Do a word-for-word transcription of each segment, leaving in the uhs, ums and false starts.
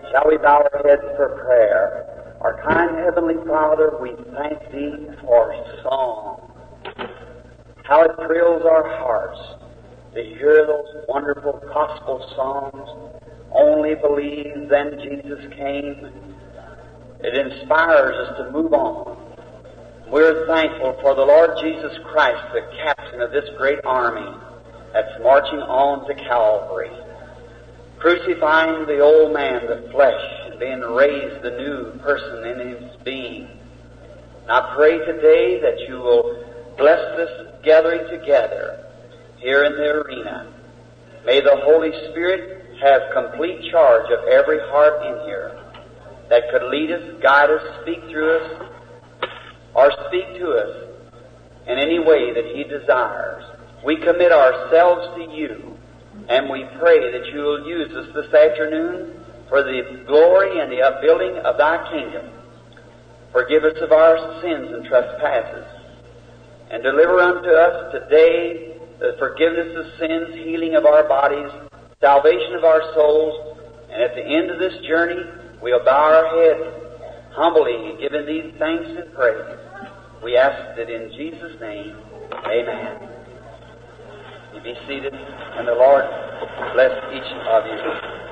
Shall we bow our heads for prayer? Our kind Heavenly Father, we thank Thee for song. How it thrills our hearts to hear those wonderful gospel songs. Only believe, then Jesus came. It inspires us to move on. We're thankful for the Lord Jesus Christ, the captain of this great army that's marching on to Calvary, crucifying the old man, the flesh, and being raised the new person in his being. And I pray today that you will bless this gathering together here in the arena. May the Holy Spirit have complete charge of every heart in here that could lead us, guide us, speak through us, or speak to us in any way that He desires. We commit ourselves to you, and we pray that you will use us this afternoon for the glory and the upbuilding of Thy kingdom. Forgive us of our sins and trespasses, and deliver unto us today the forgiveness of sins, healing of our bodies, salvation of our souls, and at the end of this journey, we'll bow our heads humbly, giving Thee thanks and praise. We ask it in Jesus' name. Amen. You be seated, and the Lord bless each of you.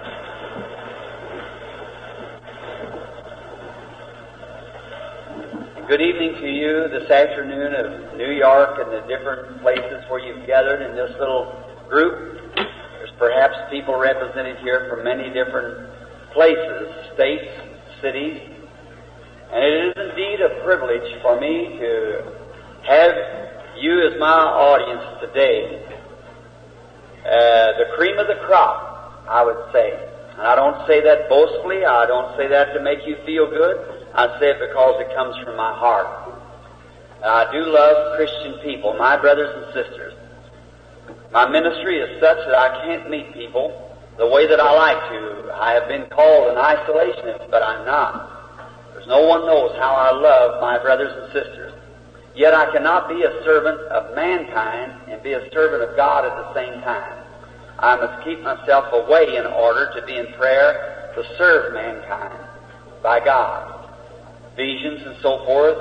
Good evening to you this afternoon of New York and the different places where you've gathered in this little group. There's perhaps people represented here from many different places, states, cities. And it is indeed a privilege for me to have you as my audience today. Uh, the cream of the crop, I would say. And I don't say that boastfully. I don't say that to make you feel good. I say it because it comes from my heart. I do love Christian people, my brothers and sisters. My ministry is such that I can't meet people the way that I like to. I have been called an isolationist, but I'm not. There's no one knows how I love my brothers and sisters. Yet I cannot be a servant of mankind and be a servant of God at the same time. I must keep myself away in order to be in prayer to serve mankind by God. Ephesians and so forth,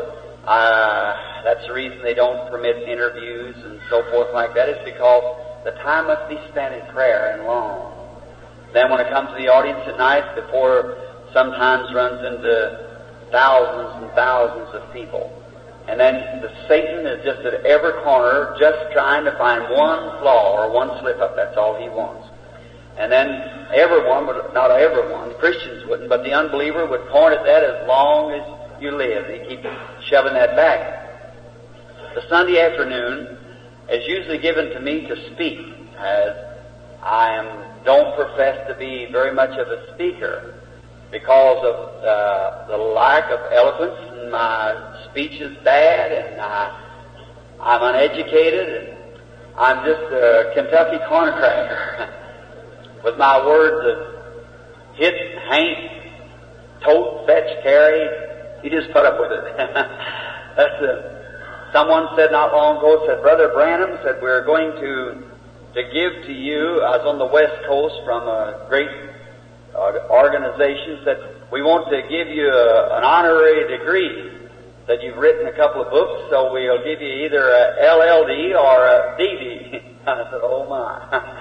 uh, that's the reason they don't permit interviews and so forth like that. It's because the time must be spent in prayer and long. Then when it comes to the audience at night, before sometimes runs into thousands and thousands of people. And then the Satan is just at every corner just trying to find one flaw or one slip-up. That's all he wants. And then everyone, would, not everyone, Christians wouldn't, but the unbeliever would point at that as long as you live. They keep shoving that back. The Sunday afternoon is usually given to me to speak, as I am, don't profess to be very much of a speaker because of uh, the lack of eloquence, and my speech is bad, and I, I'm uneducated, and I'm just a Kentucky corncracker with my words of hit, haint, tote, fetch, carry. You just put up with it. That's a, someone said not long ago, said, Brother Branham said, we're going to to give to you, I was on the West Coast from a great uh, organization, said, we want to give you a, an honorary degree, that you've written a couple of books, so we'll give you either a L L D or a D D. I said, oh my.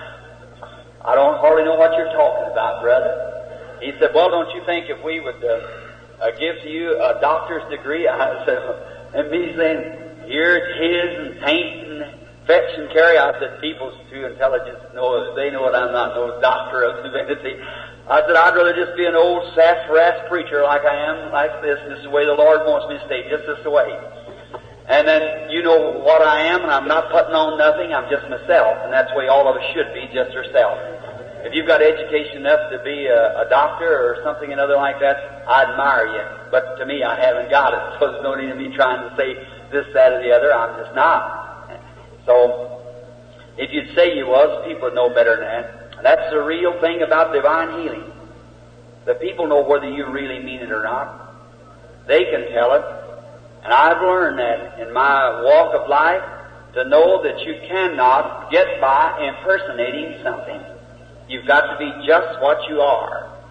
I don't hardly know what you're talking about, brother. He said, well, don't you think if we would uh, uh, give to you a doctor's degree? I said, and me saying, here it's his, and paint, and fetch and carry. I said, people's too intelligent know, they know that I'm not no doctor of divinity. I said, I'd rather just be an old sassafras preacher like I am, like this, and this is the way the Lord wants me to stay, just this way. And then you know what I am, and I'm not putting on nothing, I'm just myself, and that's the way all of us should be, just ourselves. If you've got education enough to be a, a doctor or something another like that, I admire you. But to me, I haven't got it, so there's no need of me trying to say this, that, or the other. I'm just not. So, if you'd say you was, people would know better than that. That's the real thing about divine healing. The people know whether you really mean it or not. They can tell it. And I've learned that in my walk of life, to know that you cannot get by impersonating something. You've got to be just what you are.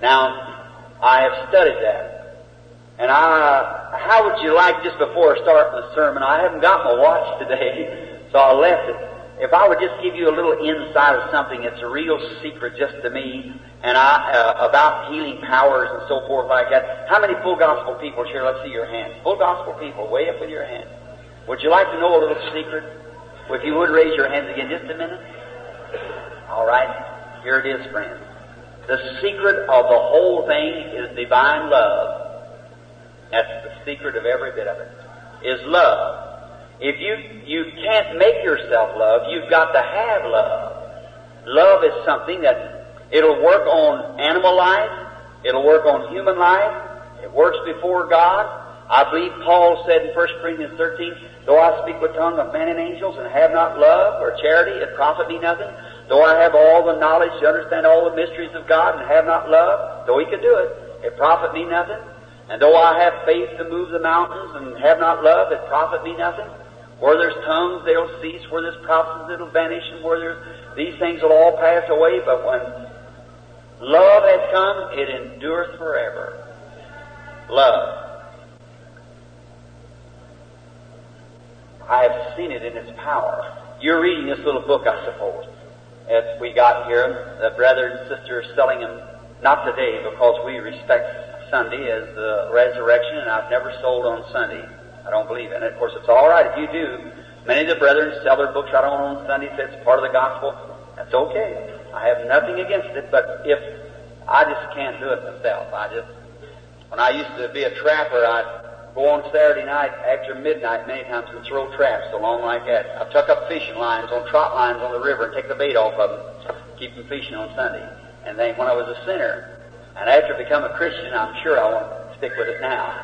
Now, I have studied that. And I, how would you like, just before I start the sermon, I haven't got my watch today, so I left it. If I would just give you a little insight of something, it's a real secret just to me, and I, uh, about healing powers and so forth like that. How many full gospel people here? Let's see your hands. Full gospel people, way up with your hands. Would you like to know a little secret? Well, if you would raise your hands again just a minute. All right. Here it is, friends. The secret of the whole thing is divine love. That's the secret of every bit of it, is love. If you, you can't make yourself love, you've got to have love. Love is something that it'll work on animal life, it'll work on human life, it works before God. I believe Paul said in First Corinthians thirteen, though I speak with tongue of men and angels and have not love or charity, it profit me nothing. Though I have all the knowledge to understand all the mysteries of God and have not love, though he could do it, it profit me nothing. And though I have faith to move the mountains and have not love, it profit me nothing. Where there's tongues, they'll cease. Where there's prophecies, it'll vanish. And where there's, these things will all pass away. But when love has come, it endureth forever. Love. I have seen it in its power. You're reading this little book, I suppose, as we got here. The brother and sister are selling them, not today, because we respect Sunday as the resurrection, and I've never sold on Sunday. I don't believe in it. Of course, it's all right if you do. Many of the brethren sell their books right on on Sunday, say it's part of the gospel. That's okay. I have nothing against it, but if I just can't do it myself. I just, when I used to be a trapper, I'd go on Saturday night after midnight many times and throw traps along like that. I tuck up fishing lines on trot lines on the river and take the bait off of them, keep them fishing on Sunday. And then when I was a sinner, and after becoming a Christian, I'm sure I want to stick with it now.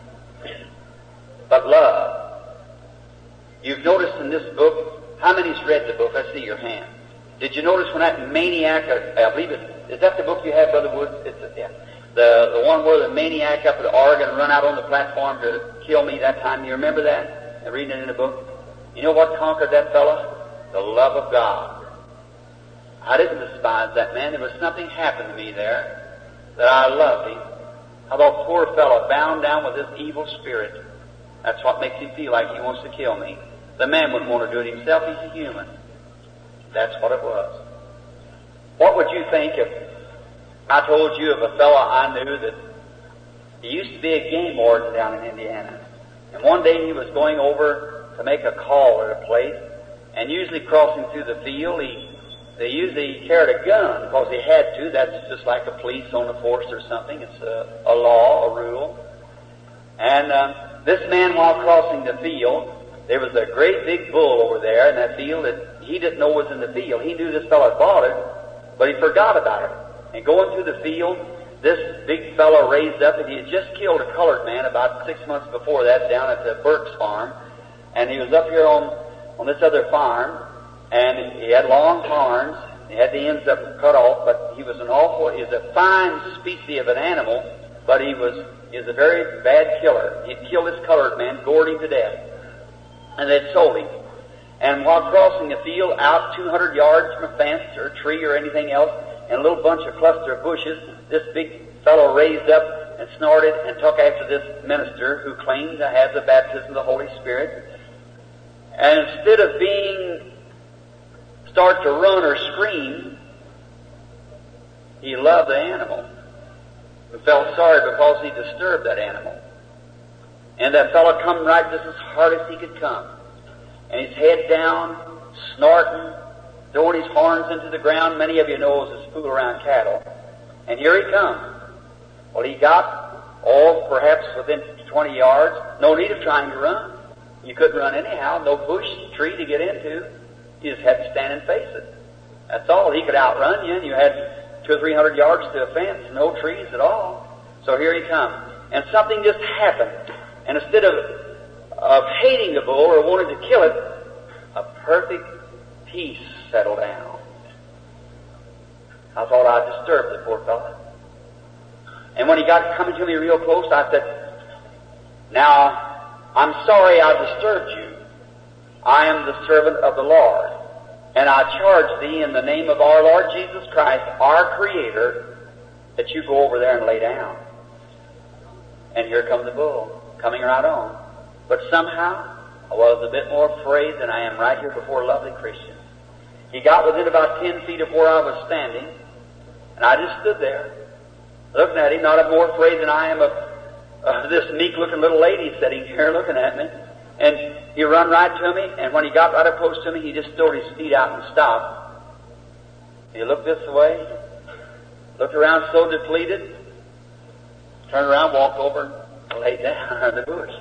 But love. You've noticed in this book, how many's read the book? I see your hand. Did you notice when that maniac, I believe it, is that the book you have, Brother Woods? It's a, yeah. The, the one where the maniac up at Oregon run out on the platform to kill me that time. You remember that? I'm reading it in the book. You know what conquered that fellow? The love of God. I didn't despise that man. There was something happened to me there that I loved him. I thought, poor fellow, bound down with this evil spirit. That's what makes him feel like he wants to kill me. The man wouldn't want to do it himself. He's a human. That's what it was. What would you think if I told you of a fellow I knew that he used to be a game warden down in Indiana. And one day he was going over to make a call at a place, and usually crossing through the field, he they usually carried a gun because he had to. That's just like a police on the force or something. It's a, a law, a rule. And uh, this man, while crossing the field, there was a great big bull over there in that field that he didn't know was in the field. He knew this fellow had bought it, but he forgot about it. And going through the field, this big fellow raised up, and he had just killed a colored man about six months before that down at the Burke's farm. And he was up here on, on this other farm, and he had long horns. He had the ends up cut off, but he was an awful, he was a fine species of an animal, but he was, he was a very bad killer. He'd killed this colored man, gored him to death. And they'd sold him. And while crossing the field, out two hundred yards from a fence or a tree or anything else, and a little bunch of cluster of bushes, this big fellow raised up and snorted and took after this minister who claimed to have the baptism of the Holy Spirit. And instead of being, start to run or scream, he loved the animal and felt sorry because he disturbed that animal. And that fellow come right just as hard as he could come. And his head down, snorting, throwing his horns into the ground. Many of you know it's a fool around cattle. And here he comes. Well, he got, oh, perhaps within twenty yards. No need of trying to run. You couldn't run anyhow. No bush, tree to get into. You just had to stand and face it. That's all. He could outrun you, and you had two or three hundred yards to a fence, no trees at all. So here he comes. And something just happened. And instead of, of hating the bull or wanting to kill it, a perfect peace settled down. I thought I'd disturb the poor fellow. And when he got coming to me real close, I said, now, I'm sorry I disturbed you. I am the servant of the Lord. And I charge thee in the name of our Lord Jesus Christ, our Creator, that you go over there and lay down. And here comes the bull, coming right on. But somehow, I was a bit more afraid than I am right here before lovely Christians. He got within about ten feet of where I was standing, and I just stood there, looking at him, not more afraid than I am of, of this meek-looking little lady sitting here looking at me. And he run right to me, and when he got right up close to me, he just stored his feet out and stopped. He looked this way, looked around so depleted, turned around, walked over, and laid down under the bush.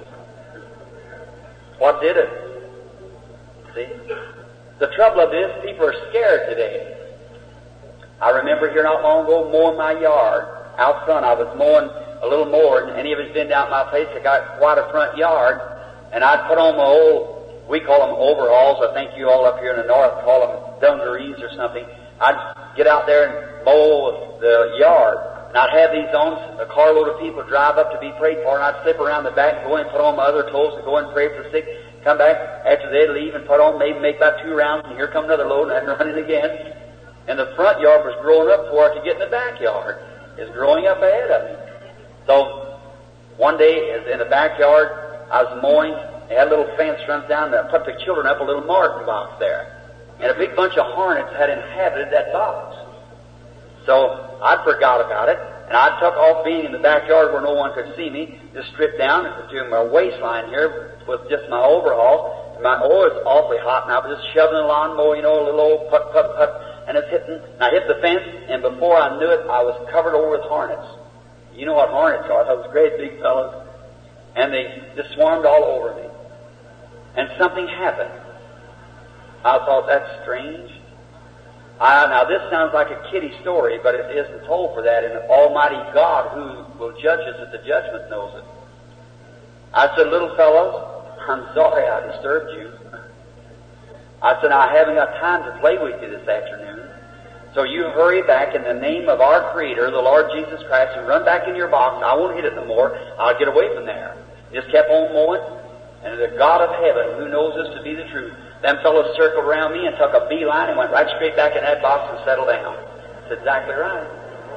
What did it? See? The trouble of this, people are scared today. I remember here not long ago mowing my yard. Out front, I was mowing a little more, and any of it's been down my place. I got quite a front yard, and I'd put on my old, we call them overalls. I think you all up here in the north call them dungarees or something. I'd get out there and mow the yard, and I'd have these on. A carload of people drive up to be prayed for, and I'd slip around the back and go in and put on my other clothes and go in and pray for the sick. Come back after they'd leave and put on, maybe make about two rounds, and here come another load, and I'd run it again. And the front yard was growing up before I could get in the backyard. It's growing up ahead of me. So one day, in the backyard, I was mowing. They had a little fence runs down there. I put the children up a little marking box there. And a big bunch of hornets had inhabited that box. So I forgot about it, and I took off being in the backyard where no one could see me, just stripped down to my waistline here with just my overalls. My, oh, it's awfully hot now, but just shoving the lawnmower, you know, a little old put, put, put, and it's hitting. And I hit the fence, and before I knew it, I was covered over with hornets. You know what hornets are. Those great big fellows. And they just swarmed all over me. And something happened. I thought, that's strange. I, now, this sounds like a kiddie story, but it isn't told for that. And Almighty God, who will judge us at the judgment, knows it. I said, little fellows, I'm sorry I disturbed you. I said, I haven't got time to play with you this afternoon. So you hurry back in the name of our Creator, the Lord Jesus Christ, and run back in your box. I won't hit it no more. I'll get away from there. Just kept on mowing. And the God of heaven, who knows this to be the truth, them fellows circled around me and took a beeline and went right straight back in that box and settled down. That's exactly right.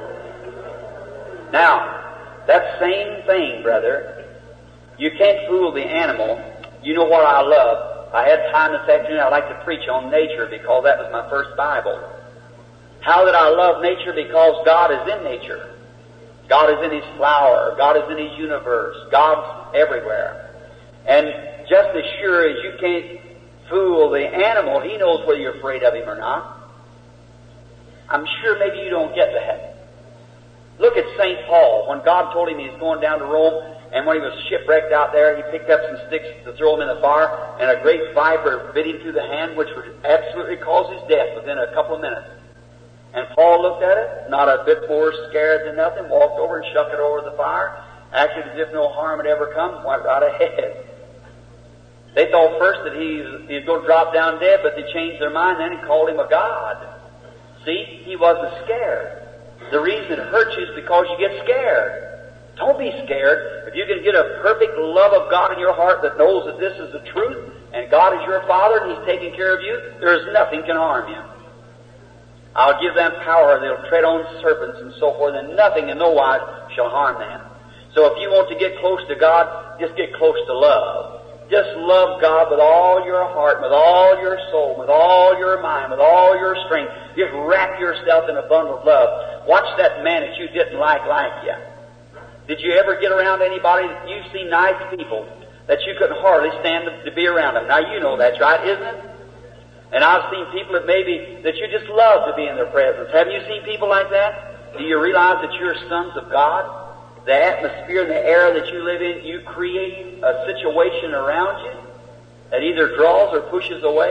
Now, that same thing, brother, you can't fool the animal. You know what I love. If I had time this afternoon, I'd like to preach on nature because that was my first Bible. How that I love nature? Because God is in nature. God is in His flower. God is in His universe. God's everywhere. And just as sure as you can't fool the animal, He knows whether you're afraid of Him or not. I'm sure maybe you don't get that. Look at Saint Paul. When God told him he was going down to Rome, and when he was shipwrecked out there, he picked up some sticks to throw them in the fire, and a great viper bit him through the hand, which would absolutely cause his death within a couple of minutes. And Paul looked at it, not a bit more scared than nothing, walked over and shuck it over the fire, acted as if no harm had ever come, went right ahead. They thought first that he, he was going to drop down dead, but they changed their mind then and called him a god. See, he wasn't scared. The reason it hurts you is because you get scared. Don't be scared. If you can get a perfect love of God in your heart that knows that this is the truth, and God is your Father, and He's taking care of you, there is nothing can harm you. I'll give them power. They'll tread on serpents and so forth, and nothing in no wise shall harm them. So if you want to get close to God, just get close to love. Just love God with all your heart, with all your soul, with all your mind, with all your strength. Just wrap yourself in a bundle of love. Watch that man that you didn't like like you. Did you ever get around anybody that you see nice people that you couldn't hardly stand to be around them? Now you know that's right, isn't it? And I've seen people that maybe that you just love to be in their presence. Haven't you seen people like that? Do you realize that you're sons of God? The atmosphere and the air that you live in, you create a situation around you that either draws or pushes away.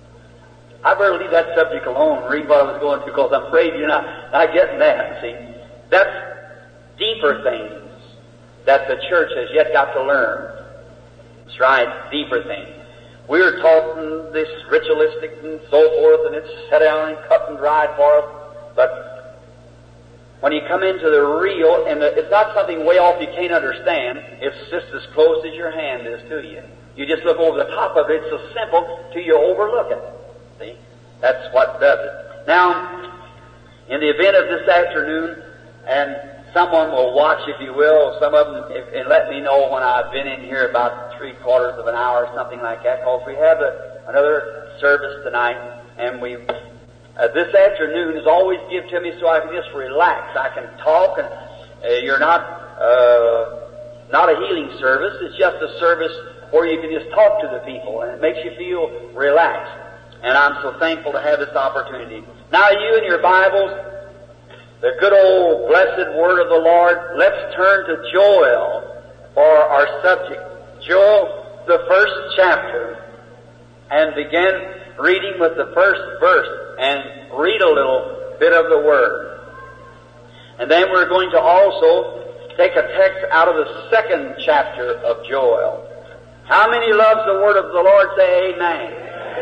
I better leave that subject alone and read what I was going to because I'm afraid you're not, not getting that, see. That's deeper things that the church has yet got to learn. That's right, deeper things. We're taught this ritualistic and so forth, and it's set down and cut and dried for us, but when you come into the real, and the, it's not something way off you can't understand, it's just as close as your hand is to you. You just look over the top of it, it's so simple till you overlook it. See? That's what does it. Now, in the event of this afternoon, and someone will watch, if you will, some of them, if, and let me know when I've been in here about three quarters of an hour or something like that, because we have a, another service tonight, and we, uh, this afternoon is always given to me so I can just relax. I can talk, and uh, you're not, uh, not a healing service. It's just a service where you can just talk to the people, and it makes you feel relaxed. And I'm so thankful to have this opportunity. Now you in your Bibles, the good old blessed Word of the Lord, let's turn to Joel for our subject. Joel, the first chapter, and begin reading with the first verse, and read a little bit of the Word. And then we're going to also take a text out of the second chapter of Joel. How many loves the Word of the Lord? Say amen.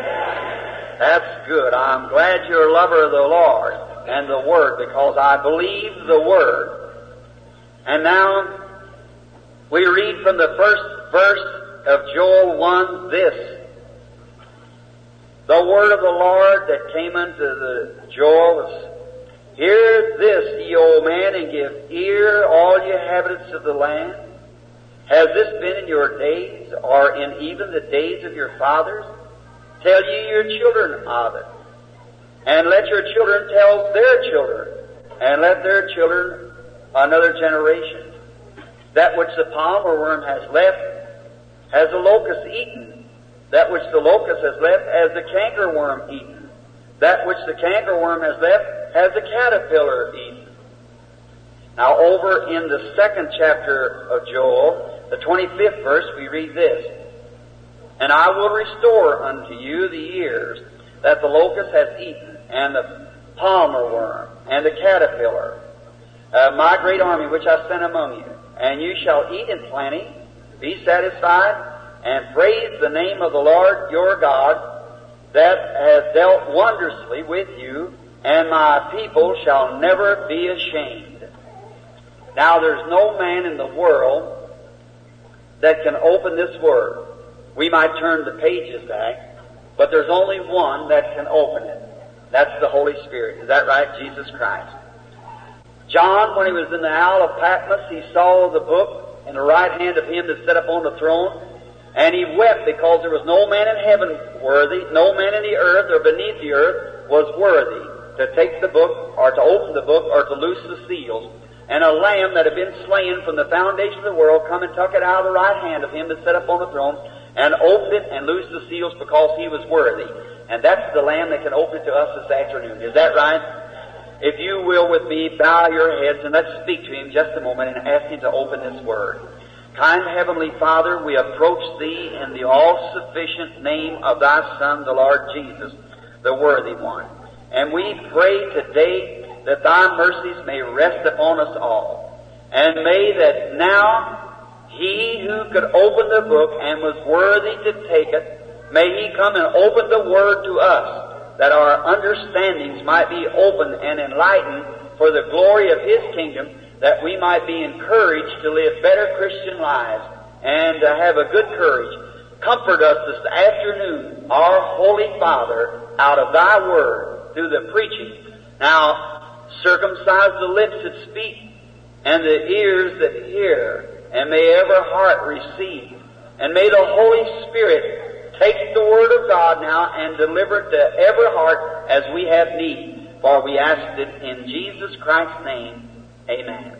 That's good. I'm glad you're a lover of the Lord and the Word, because I believe the Word. And now we read from the first verse of Joel one this. The word of the Lord that came unto the Joel was, Hear this, ye old man, and give ear, all ye inhabitants of the land. Has this been in your days, or in even the days of your fathers? Tell ye your children of it, and let your children tell their children, and let their children another generation. That which the palmer worm has left, has the locust eaten. That which the locust has left, has the cankerworm eaten. That which the cankerworm has left, has the caterpillar eaten. Now over in the second chapter of Joel, the twenty-fifth verse, we read this. And I will restore unto you the years that the locust hath eaten, and the palmer worm, and the caterpillar, uh, my great army which I sent among you. And you shall eat in plenty, be satisfied, and praise the name of the Lord your God, that has dealt wondrously with you, and my people shall never be ashamed. Now there's no man in the world that can open this word. We might turn the pages back, but there's only one that can open it. That's the Holy Spirit. Is that right? Jesus Christ. John, when he was in the Isle of Patmos, he saw the book in the right hand of him that sat upon the throne, and he wept because there was no man in heaven worthy, no man in the earth or beneath the earth was worthy to take the book, or to open the book, or to loose the seals. And a lamb that had been slain from the foundation of the world come and took it out of the right hand of him that sat upon the throne, and opened it and loosed the seals because he was worthy. And that's the Lamb that can open it to us this afternoon. Is that right? If you will with me, bow your heads and let's speak to him just a moment and ask him to open this word. Kind Heavenly Father, we approach thee in the all-sufficient name of thy Son, the Lord Jesus, the worthy one. And we pray today that thy mercies may rest upon us all. And may that now he who could open the book and was worthy to take it, may he come and open the word to us, that our understandings might be opened and enlightened for the glory of his kingdom, that we might be encouraged to live better Christian lives and to have a good courage. Comfort us this afternoon, our Holy Father, out of thy word through the preaching. Now, circumcise the lips that speak and the ears that hear, and may every heart receive. And may the Holy Spirit take the Word of God now and deliver it to every heart as we have need. For we ask it in Jesus Christ's name. Amen.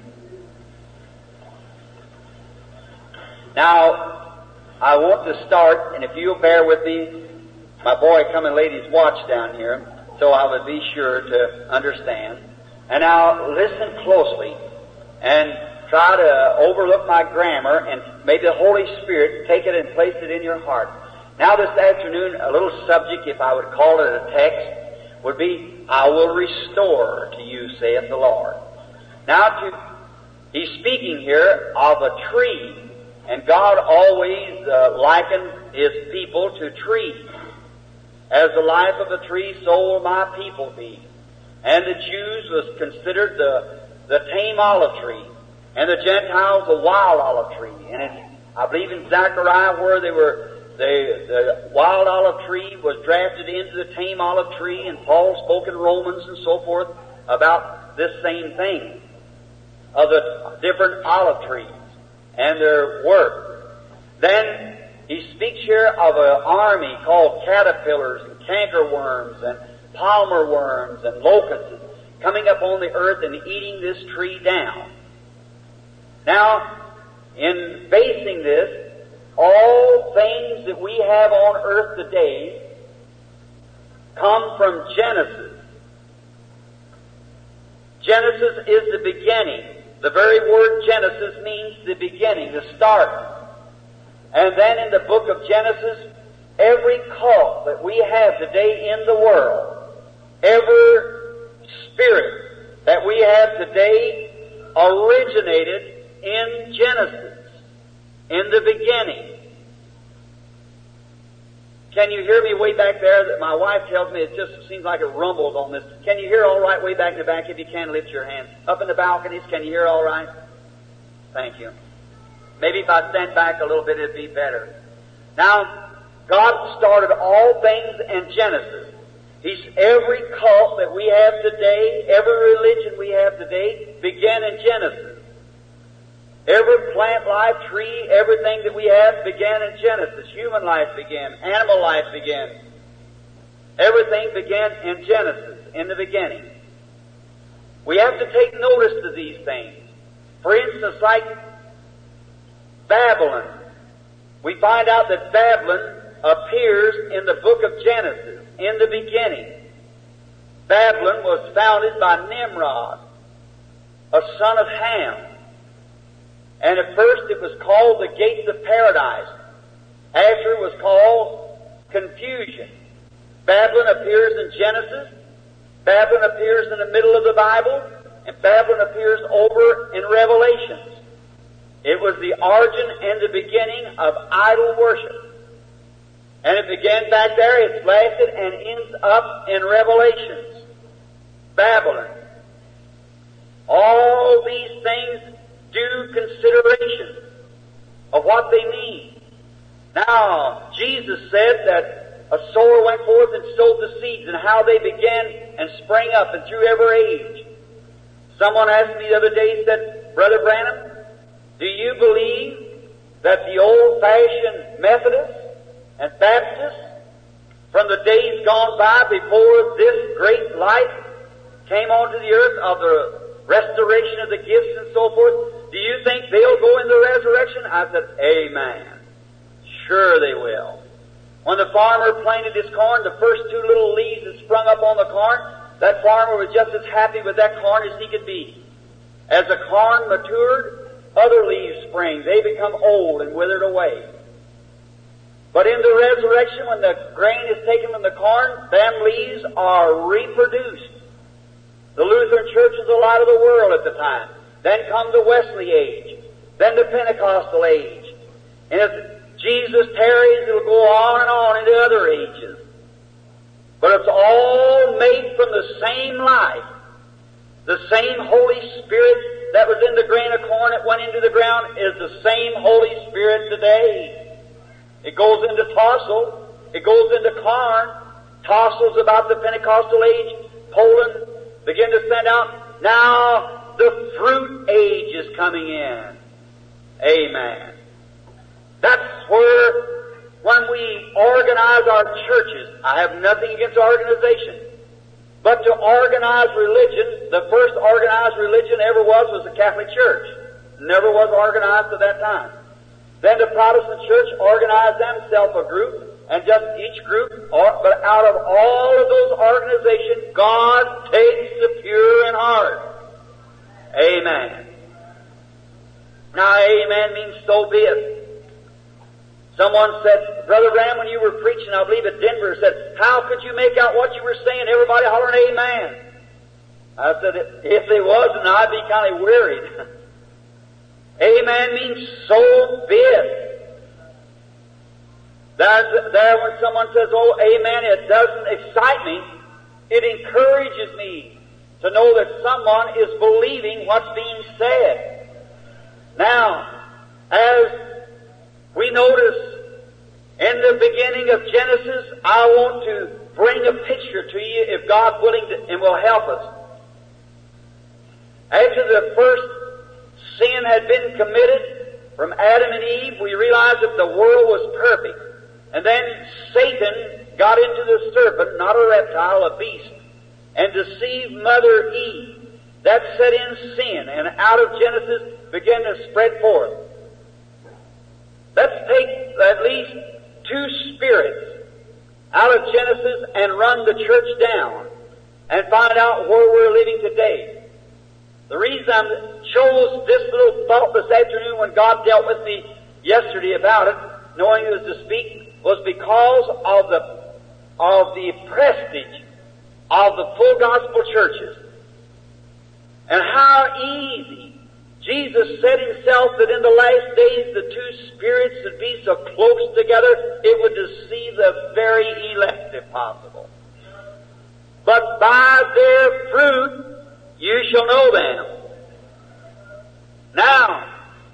Now, I want to start, and if you'll bear with me, my boy come and laid his watch down here, so I would be sure to understand. And now, listen closely, and try to overlook my grammar, and may the Holy Spirit take it and place it in your heart. Now this afternoon, a little subject, if I would call it a text, would be, I will restore to you, saith the Lord. Now, to, he's speaking here of a tree, and God always uh, likened his people to trees. As the life of a tree, so will my people be. And the Jews was considered the, the tame olive tree, and the Gentiles the wild olive tree. And in, I believe in Zechariah where they were, they, the wild olive tree was drafted into the tame olive tree, and Paul spoke in Romans and so forth about this same thing. of the different olive trees and their work. Then he speaks here of an army called caterpillars and cankerworms and palmer worms and locusts coming up on the earth and eating this tree down. Now, in basing this, all things that we have on earth today come from Genesis. Genesis is the beginning. The very word Genesis means the beginning, the start. And then in the book of Genesis, every cult that we have today in the world, every spirit that we have today originated in Genesis, in the beginning. Can you hear me way back there? That my wife tells me it just seems like it rumbles on this. Can you hear all right way back in the back? If you can, lift your hands. Up in the balconies, can you hear all right? Thank you. Maybe if I stand back a little bit, it'd be better. Now, God started all things in Genesis. He's every cult that we have today, every religion we have today, began in Genesis. Every plant life, tree, everything that we have began in Genesis. Human life began. Animal life began. Everything began in Genesis, in the beginning. We have to take notice of these things. For instance, like Babylon. We find out that Babylon appears in the book of Genesis, in the beginning. Babylon was founded by Nimrod, a son of Ham. And at first it was called the Gates of Paradise. After it was called Confusion. Babylon appears in Genesis. Babylon appears in the middle of the Bible. And Babylon appears over in Revelations. It was the origin and the beginning of idol worship. And it began back there, it's lasted and ends up in Revelations. Babylon. All these things due consideration of what they mean. Now, Jesus said that a sower went forth and sowed the seeds, and how they began and sprang up and through every age. Someone asked me the other day, said, Brother Branham, do you believe that the old-fashioned Methodists and Baptists, from the days gone by before this great light came onto the earth of the restoration of the gifts and so forth, do you think they'll go in the resurrection? I said, amen. Sure they will. When the farmer planted his corn, the first two little leaves that sprung up on the corn, that farmer was just as happy with that corn as he could be. As the corn matured, other leaves spring. They become old and withered away. But in the resurrection, when the grain is taken from the corn, them leaves are reproduced. The Lutheran Church is the light of the world at the time. Then come the Wesley age. Then the Pentecostal age. And if Jesus tarries, it'll go on and on into other ages. But it's all made from the same life. The same Holy Spirit that was in the grain of corn that went into the ground is the same Holy Spirit today. It goes into tassel. It goes into corn. Tassel's about the Pentecostal age. Poland begin to send out. Now the fruit age is coming in. Amen. That's where, when we organize our churches, I have nothing against organization, but to organize religion, the first organized religion ever was was the Catholic Church. Never was organized at that time. Then the Protestant Church organized themselves a group, and just each group, or, but out of all of those organizations, God takes the pure in heart. Amen. Now, amen means so be it. Someone said, Brother Ram, when you were preaching, I believe at Denver, said, how could you make out what you were saying? Everybody hollering amen. I said, if they wasn't, I'd be kind of worried. Amen means so be it. There's, there when someone says, oh, amen, it doesn't excite me. It encourages me to know that someone is believing what's being said. Now, as we notice in the beginning of Genesis, I want to bring a picture to you, if God willing to, and will help us. After the first sin had been committed from Adam and Eve, we realize that the world was perfect. And then Satan got into the serpent, not a reptile, a beast, and deceived Mother Eve. That set in sin, and out of Genesis began to spread forth. Let's take at least two spirits out of Genesis and run the church down and find out where we're living today. The reason I chose this little thought this afternoon when God dealt with me yesterday about it, knowing it was to speak, was because of the of the prestige of the full gospel churches. And how easy. Jesus said himself that in the last days the two spirits would be so close together it would deceive the very elect if possible. But by their fruit you shall know them. Now,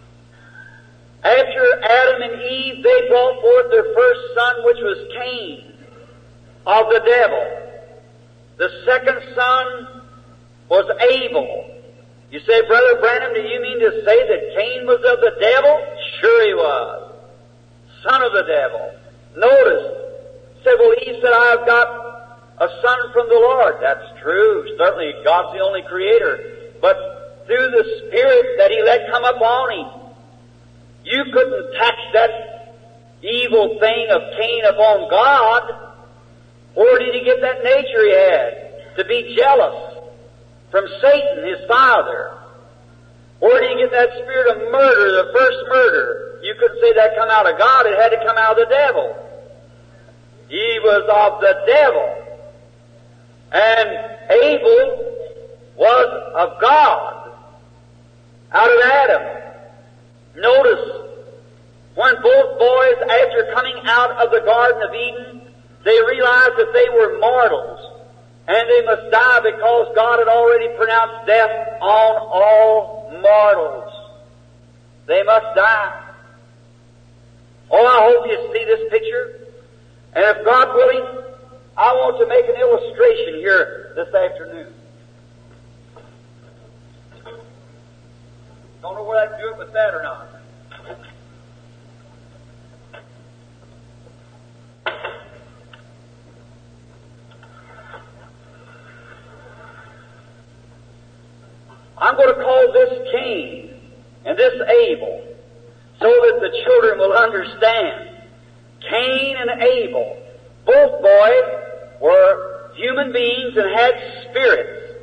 after Adam and Eve, they brought forth their first son, which was Cain, of the devil. The second son was Abel. You say, Brother Branham, do you mean to say that Cain was of the devil? Sure he was. Son of the devil. Notice, say, well, he said, I have got a son from the Lord. That's true. Certainly, God's the only creator. But through the Spirit that he let come upon him, you couldn't tax that evil thing of Cain upon God. Where did he get that nature he had? To be jealous from Satan, his father. Where did he get that spirit of murder, the first murder? You couldn't say that come out of God. It had to come out of the devil. He was of the devil. And Abel was of God, out of Adam. Notice, when both boys, after coming out of the Garden of Eden, they realized that they were mortals, and they must die because God had already pronounced death on all mortals. They must die. Oh, I hope you see this picture. And if God willing, I want to make an illustration here this afternoon. Don't know whether I can do it with that or not. I'm going to call this Cain and this Abel so that the children will understand. Cain and Abel, both boys were human beings and had spirits.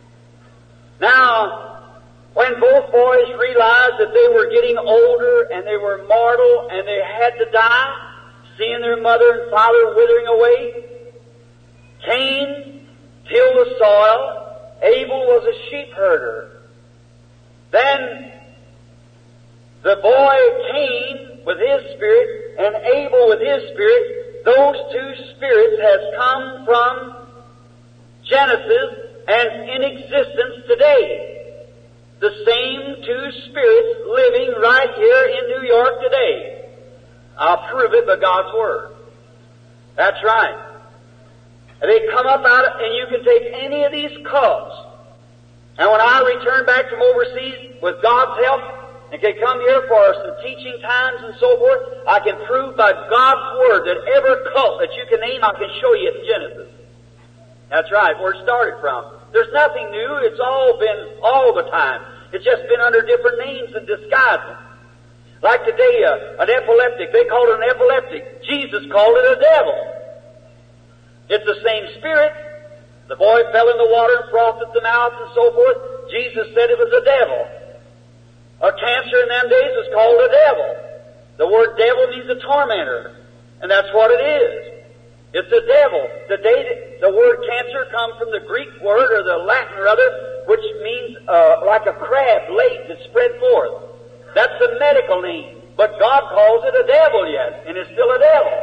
Now, when both boys realized that they were getting older and they were mortal and they had to die, seeing their mother and father withering away, Cain tilled the soil. Abel was a sheep herder. Then the boy Cain with his spirit and Abel with his spirit, those two spirits has come from Genesis and in existence today. The same two spirits living right here in New York today. I'll prove it by God's Word. That's right. They come up out of, and you can take any of these cubs. And when I return back from overseas with God's help, and can come here for some teaching times and so forth, I can prove by God's Word that every cult that you can name, I can show you in Genesis. That's right, where it started from. There's nothing new. It's all been all the time. It's just been under different names and disguises. Like today, uh, an epileptic, they called it an epileptic. Jesus called it a devil. It's the same spirit. The boy fell in the water and frothed at the mouth and so forth. Jesus said it was a devil. A cancer in them days was called a devil. The word devil means a tormentor. And that's what it is. It's a devil. The, day, the word cancer comes from the Greek word, or the Latin rather, which means uh, like a crab laid that spread forth. That's the medical name. But God calls it a devil yet, and it's still a devil.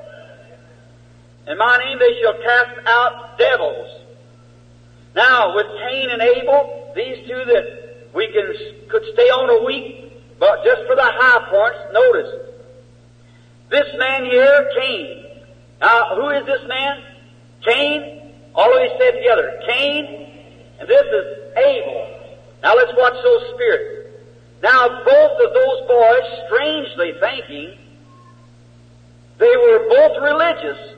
In my name they shall cast out devils. Now, with Cain and Abel, these two that we can could stay on a week, but just for the high points, notice. This man here, Cain. Now, who is this man? Cain. All of you said together. Cain, and this is Abel. Now let's watch those spirits. Now, both of those boys, strangely thinking, they were both religious.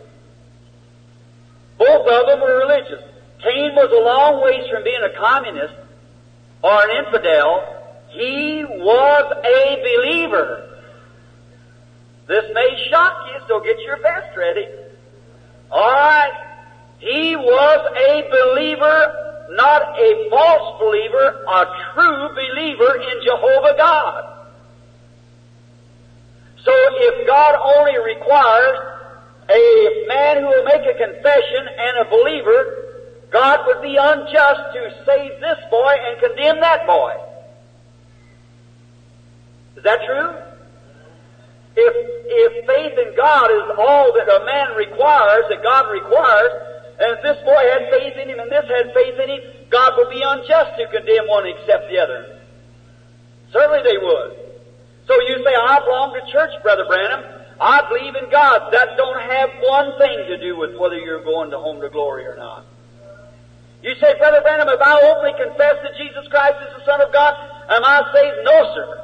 Both of them were religious. Cain was a long ways from being a communist or an infidel. He was a believer. This may shock you, so get your vest ready. All right. He was a believer, not a false believer, a true believer in Jehovah God. So if God only requires a man who will make a confession and a believer, God would be unjust to save this boy and condemn that boy. Is that true? If, if faith in God is all that a man requires, that God requires, and if this boy had faith in him and this had faith in him, God would be unjust to condemn one except the other. Certainly they would. So you say, I belong to church, Brother Branham. I believe in God. That don't have one thing to do with whether you're going to home to glory or not. You say, Brother Branham, if I openly confess that Jesus Christ is the Son of God, am I saved? No, sir.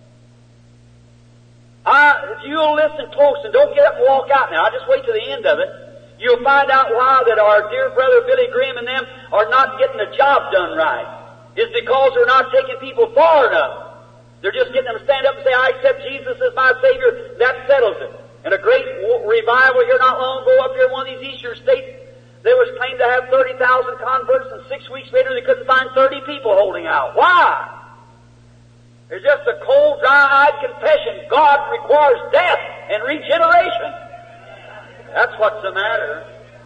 I, if you'll listen close and don't get up and walk out now, I'll just wait to the end of it, you'll find out why that our dear brother Billy Graham and them are not getting the job done right. It's because they're not taking people far enough. They're just getting them to stand up and say, I accept Jesus as my Savior. That settles it. In a great revival here not long ago up here in one of these eastern states, they was claimed to have thirty thousand converts, and six weeks later they couldn't find thirty people holding out. Why? It's just a cold, dry-eyed confession. God requires death and regeneration. That's what's the matter.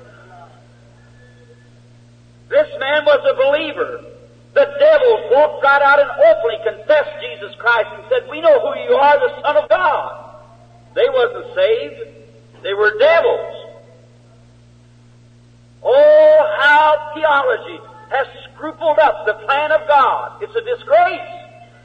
This man was a believer. The devils walked right out and openly confessed Jesus Christ and said, we know who you are, the Son of God. They wasn't saved. They were devils. Oh, how theology has scrupled up the plan of God. It's a disgrace.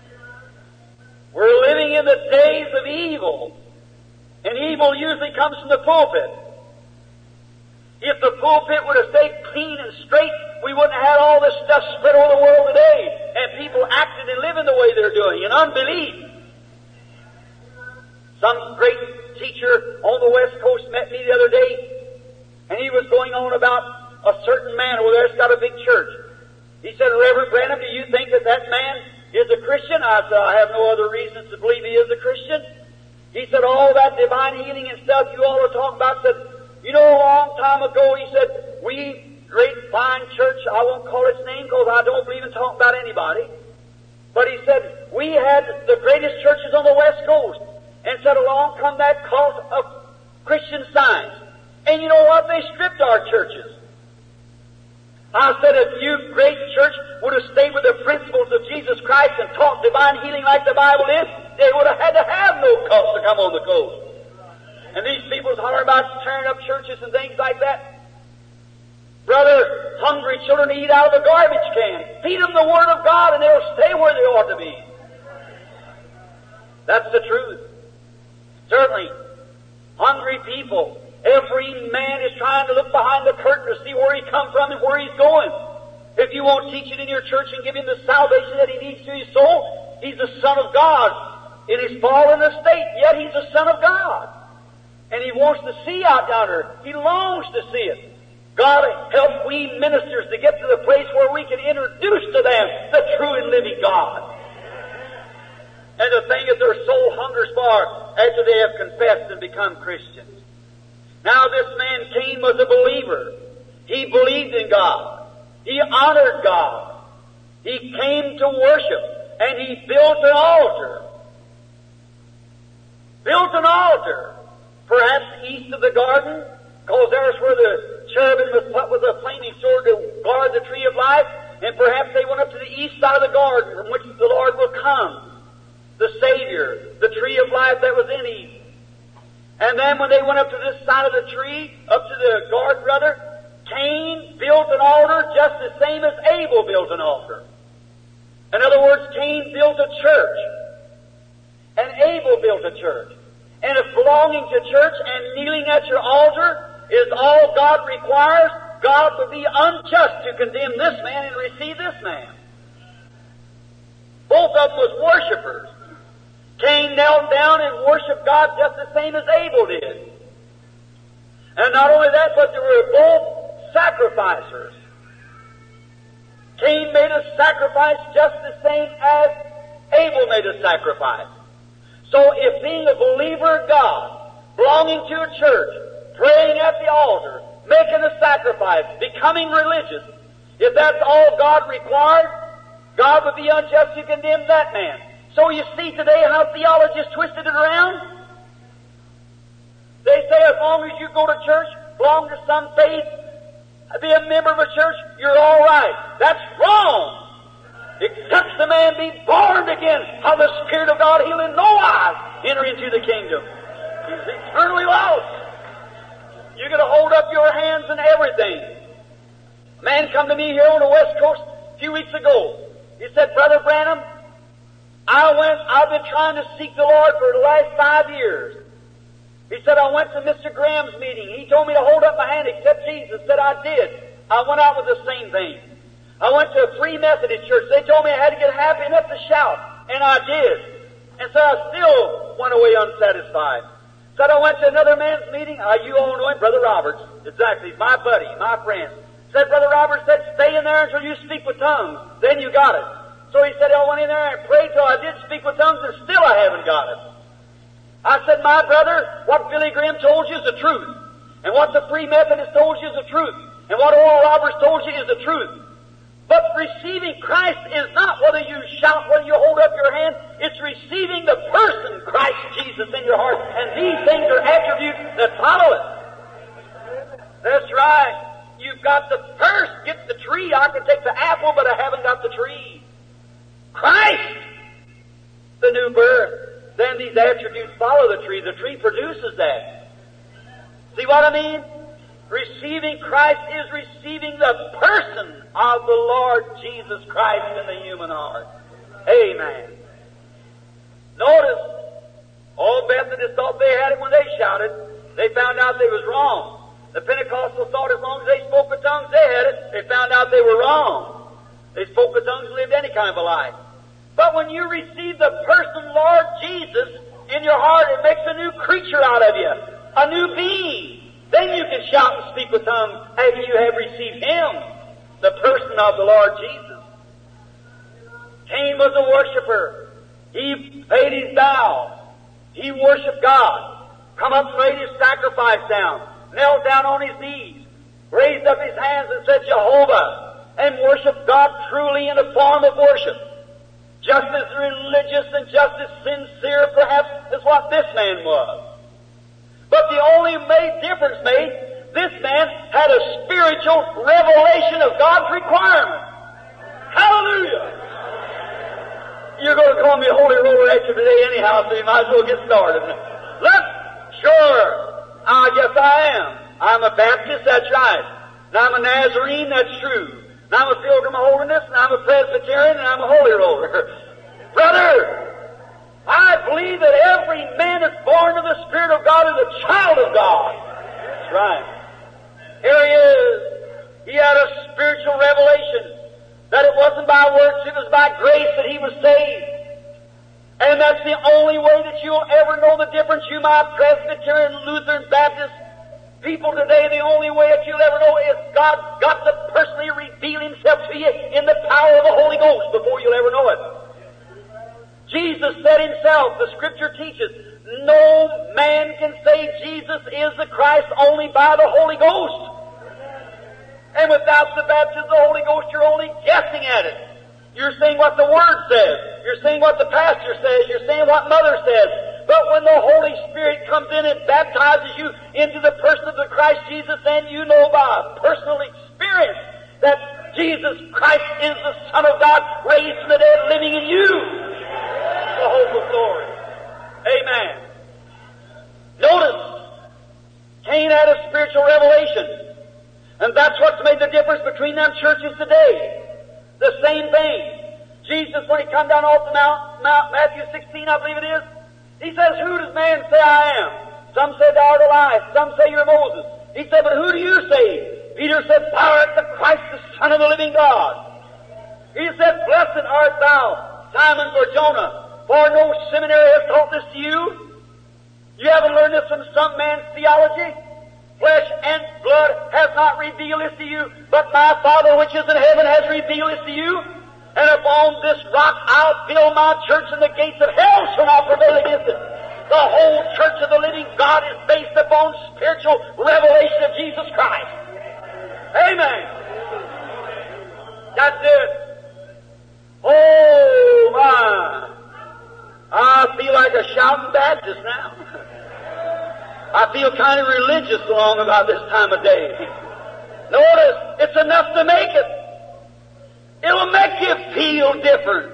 We're living in the days of evil, and evil usually comes from the pulpit. If the pulpit would have stayed clean and straight, we wouldn't have had all this stuff spread over the world today, and people acting and living the way they're doing in unbelief. Some great teacher on the West Coast met me the other day, and he was going on about a certain man over there that's got a big church. He said, Reverend Branham, do you think that that man is a Christian? I said, I have no other reasons to believe he is a Christian. He said, all that divine healing and stuff you all are talking about, said, you know, a long time ago, he said, we, great fine church, I won't call its name because I don't believe in talking about anybody, but he said, we had the greatest churches on the West Coast, and said, along come that cult of Christian Science. And you know what? They stripped our churches. I said, if you great church would have stayed with the principles of Jesus Christ and taught divine healing like the Bible is, they would have had to have no cults to come on the coast. And these people holler about tearing up churches and things like that. Brother, hungry children eat out of a garbage can. Feed them the Word of God and they'll stay where they ought to be. That's the truth. Certainly, hungry people. Every man is trying to look behind the curtain to see where he come from and where he's going. If you won't teach it in your church and give him the salvation that he needs to his soul, he's the Son of God in his fallen estate, yet he's the Son of God. And he wants to see out yonder. He longs to see it. God help we ministers to get to the place where we can introduce to them the true and living God. And the thing that their soul hungers for after they have confessed and become Christians. Now this man Cain was a believer. He believed in God. He honored God. He came to worship. And he built an altar. Built an altar. Perhaps east of the garden, because there's where the cherubim was put with a flaming sword to guard the tree of life. And perhaps they went up to the east side of the garden from which the Lord will come. The Savior, the tree of life that was in Eden. And then when they went up to this side of the tree, up to the garden, brother, Cain built an altar just the same as Abel built an altar. In other words, Cain built a church. And Abel built a church. And if belonging to church and kneeling at your altar is all God requires, God would be unjust to condemn this man and receive this man. Both both of them was worshipers. Cain knelt down and worshiped God just the same as Abel did. And not only that, but they were both sacrificers. Cain made a sacrifice just the same as Abel made a sacrifice. So if being a believer of God, belonging to a church, praying at the altar, making a sacrifice, becoming religious, if that's all God required, God would be unjust to condemn that man. So you see today how theologists twisted it around? They say as long as you go to church, belong to some faith, be a member of a church, you're all right. That's wrong. Except the man be born again of the Spirit of God, he'll in no wise enter into the kingdom. He's eternally lost. You're going to hold up your hands and everything. A man come to me here on the West Coast a few weeks ago. He said, Brother Branham, I went, I've been trying to seek the Lord for the last five years. He said, I went to Mister Graham's meeting. He told me to hold up my hand except Jesus. Said I did. I went out with the same thing. I went to a Free Methodist church. They told me I had to get happy enough to shout. And I did. And so I still went away unsatisfied. Said I went to another man's meeting. Uh, you all know him, Brother Roberts. Exactly. My buddy, my friend. Said Brother Roberts said, stay in there until you speak with tongues. Then you got it. So he said, I went in there and prayed till I did speak with tongues, and still I haven't got it. I said, my brother, what Billy Graham told you is the truth. And what the Free Methodist told you is the truth. And what Oral Roberts told you is the truth. But receiving Christ is not whether you shout, whether you hold up your hand. It's receiving the person, Christ Jesus, in your heart. And these things are attributes that follow it. That's right. You've got the first, get the tree. I can take the apple, but I haven't got the tree. Christ, the new birth. Then these attributes follow the tree. The tree produces that. See what I mean? Receiving Christ is receiving the person of the Lord Jesus Christ in the human heart. Amen. Notice, all Methodists thought they had it when they shouted. They found out they was wrong. The Pentecostals thought as long as they spoke with tongues they had it. They found out they were wrong. They spoke with tongues and lived any kind of a life. But when you receive the person, Lord Jesus, in your heart, it makes a new creature out of you, a new being. Then you can shout and speak with tongues after you have received Him, the person of the Lord Jesus. Cain was a worshiper. He paid his vows. He worshipped God. Come up and laid his sacrifice down, knelt down on his knees, raised up his hands and said, Jehovah, and worshiped God truly in a form of worship. Just as religious and just as sincere, perhaps, as what this man was. But the only made difference made, this man had a spiritual revelation of God's requirement. Hallelujah! You're going to call me a holy roller after today anyhow, so you might as well get started. Look, sure, I guess I am. I'm a Baptist, that's right. And I'm a Nazarene, that's true. And I'm a Pilgrim of Holiness, and I'm a Presbyterian, and I'm a holy roller. Brother, I believe that every man that's born of the Spirit of God is a child of God. That's right. Here he is. He had a spiritual revelation that it wasn't by works, it was by grace that he was saved. And that's the only way that you'll ever know the difference. You, my Presbyterian, Lutheran, Baptist people today, the only way that you'll ever know is God's got to personally reveal Himself to you in the power of the Holy Ghost before you'll ever know it. Jesus said Himself, the Scripture teaches, no man can say Jesus is the Christ only by the Holy Ghost. And without the baptism of the Holy Ghost, you're only guessing at it. You're saying what the Word says. You're saying what the pastor says. You're saying what Mother says. But when the Holy Spirit comes in and baptizes you into the person of the Christ Jesus, then you know by personal experience that Jesus Christ is the Son of God, raised from the dead, living in you. The hope of glory. Amen. Notice, Cain had a spiritual revelation. And that's what's made the difference between them churches today. The same thing. Jesus, when He come down off the Mount, Mount Matthew sixteen, I believe it is, He says, who does man say I am? Some say thou art Elias. Some say you're Moses. He said, but who do you say? Peter said, thou art the Christ, the Son of the living God. He said, blessed art thou, Simon Bar-Jonah, for no seminary has taught this to you. You haven't learned this from some man's theology. Flesh and blood has not revealed this to you, but my Father which is in heaven has revealed this to you. And upon this rock I'll build my church, and the gates of hell shall not prevail against it. The whole church of the living God is based upon spiritual revelation of Jesus Christ. Amen. That's it. Oh my. I feel like a shouting Baptist now. I feel kind of religious along about this time of day. Notice, it's enough to make it. It'll make you feel different.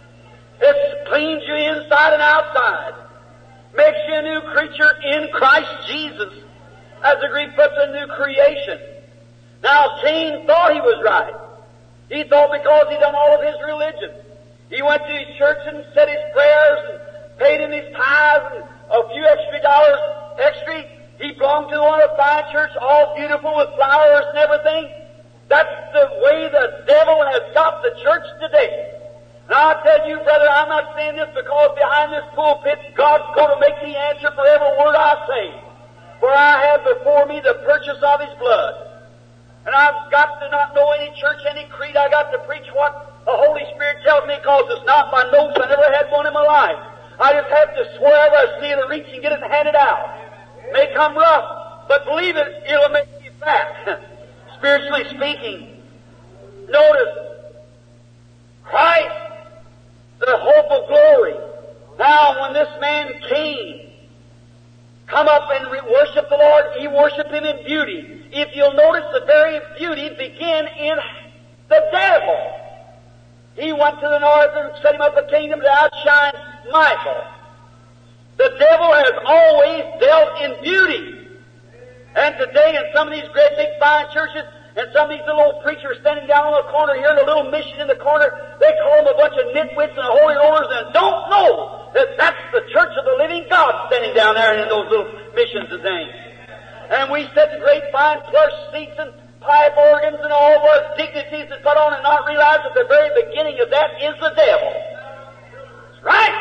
It cleans you inside and outside. Makes you a new creature in Christ Jesus. As the Greek puts, a new creation. Now, Cain thought he was right. He thought because he'd done all of his religion. He went to his church and said his prayers and paid him his tithes and a few extra dollars extra. He belonged to one of the fine church, all beautiful with flowers and everything. That's the way the devil has got the church today. Now I tell you, brother, I'm not saying this because behind this pulpit, God's going to make me answer for every word I say. For I have before me the purchase of His blood. And I've got to not know any church, any creed. I got to preach what the Holy Spirit tells me, because it's not my notes. I never had one in my life. I just have to swear I see it or reach and get it and hand it out. It may come rough, but believe it, it'll make you fat. Spiritually speaking. Notice, Christ, the hope of glory. Now, when this man Cain come up and re- worship the Lord, he worshiped Him in beauty. If you'll notice, the very beauty began in the devil. He went to the north and set him up a kingdom to outshine Michael. The devil has always dealt in beauty. And today in some of these great big fine churches, and some of these little old preachers standing down on the corner here in a little mission in the corner, they call them a bunch of nitwits and holy rollers and don't know that that's the church of the living God standing down there in those little missions and things. And we sit in great fine plush seats and pipe organs and all those dignities that put on and not realize that the very beginning of that is the devil. That's right.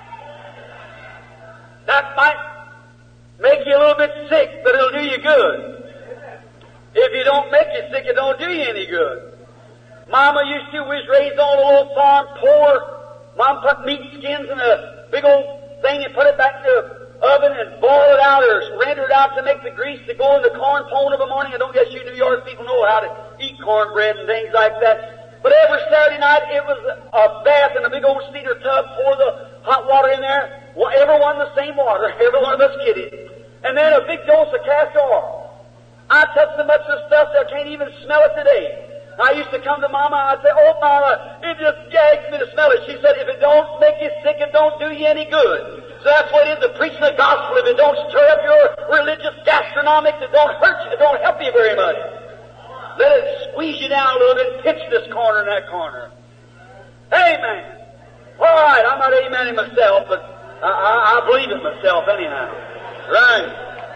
That might make you a little bit sick, but it'll do you good. If you don't make you sick, it don't do you any good. Mama used to, we was raised on a little farm, poor. Mom put meat skins in a big old thing and put it back in the oven and boil it out or render it out to make the grease to go in the corn pone of a morning. I don't guess you New York people know how to eat cornbread and things like that. But every Saturday night it was a bath in a big old cedar tub, pour the hot water in there. Well, everyone the same water, every one of us kiddies. And then a big dose of castor oil. I touch so much of stuff that I can't even smell it today. I used to come to Mama and I'd say, "Oh, Mama, it just gags me to smell it." She said, "If it don't make you sick, it don't do you any good." So that's what it is to preach the gospel. If it don't stir up your religious gastronomics, it don't hurt you, it don't help you very much. Let it squeeze you down a little bit and pitch this corner and that corner. Amen. All right, I'm not amening myself, but I, I, I believe it myself anyhow. Right.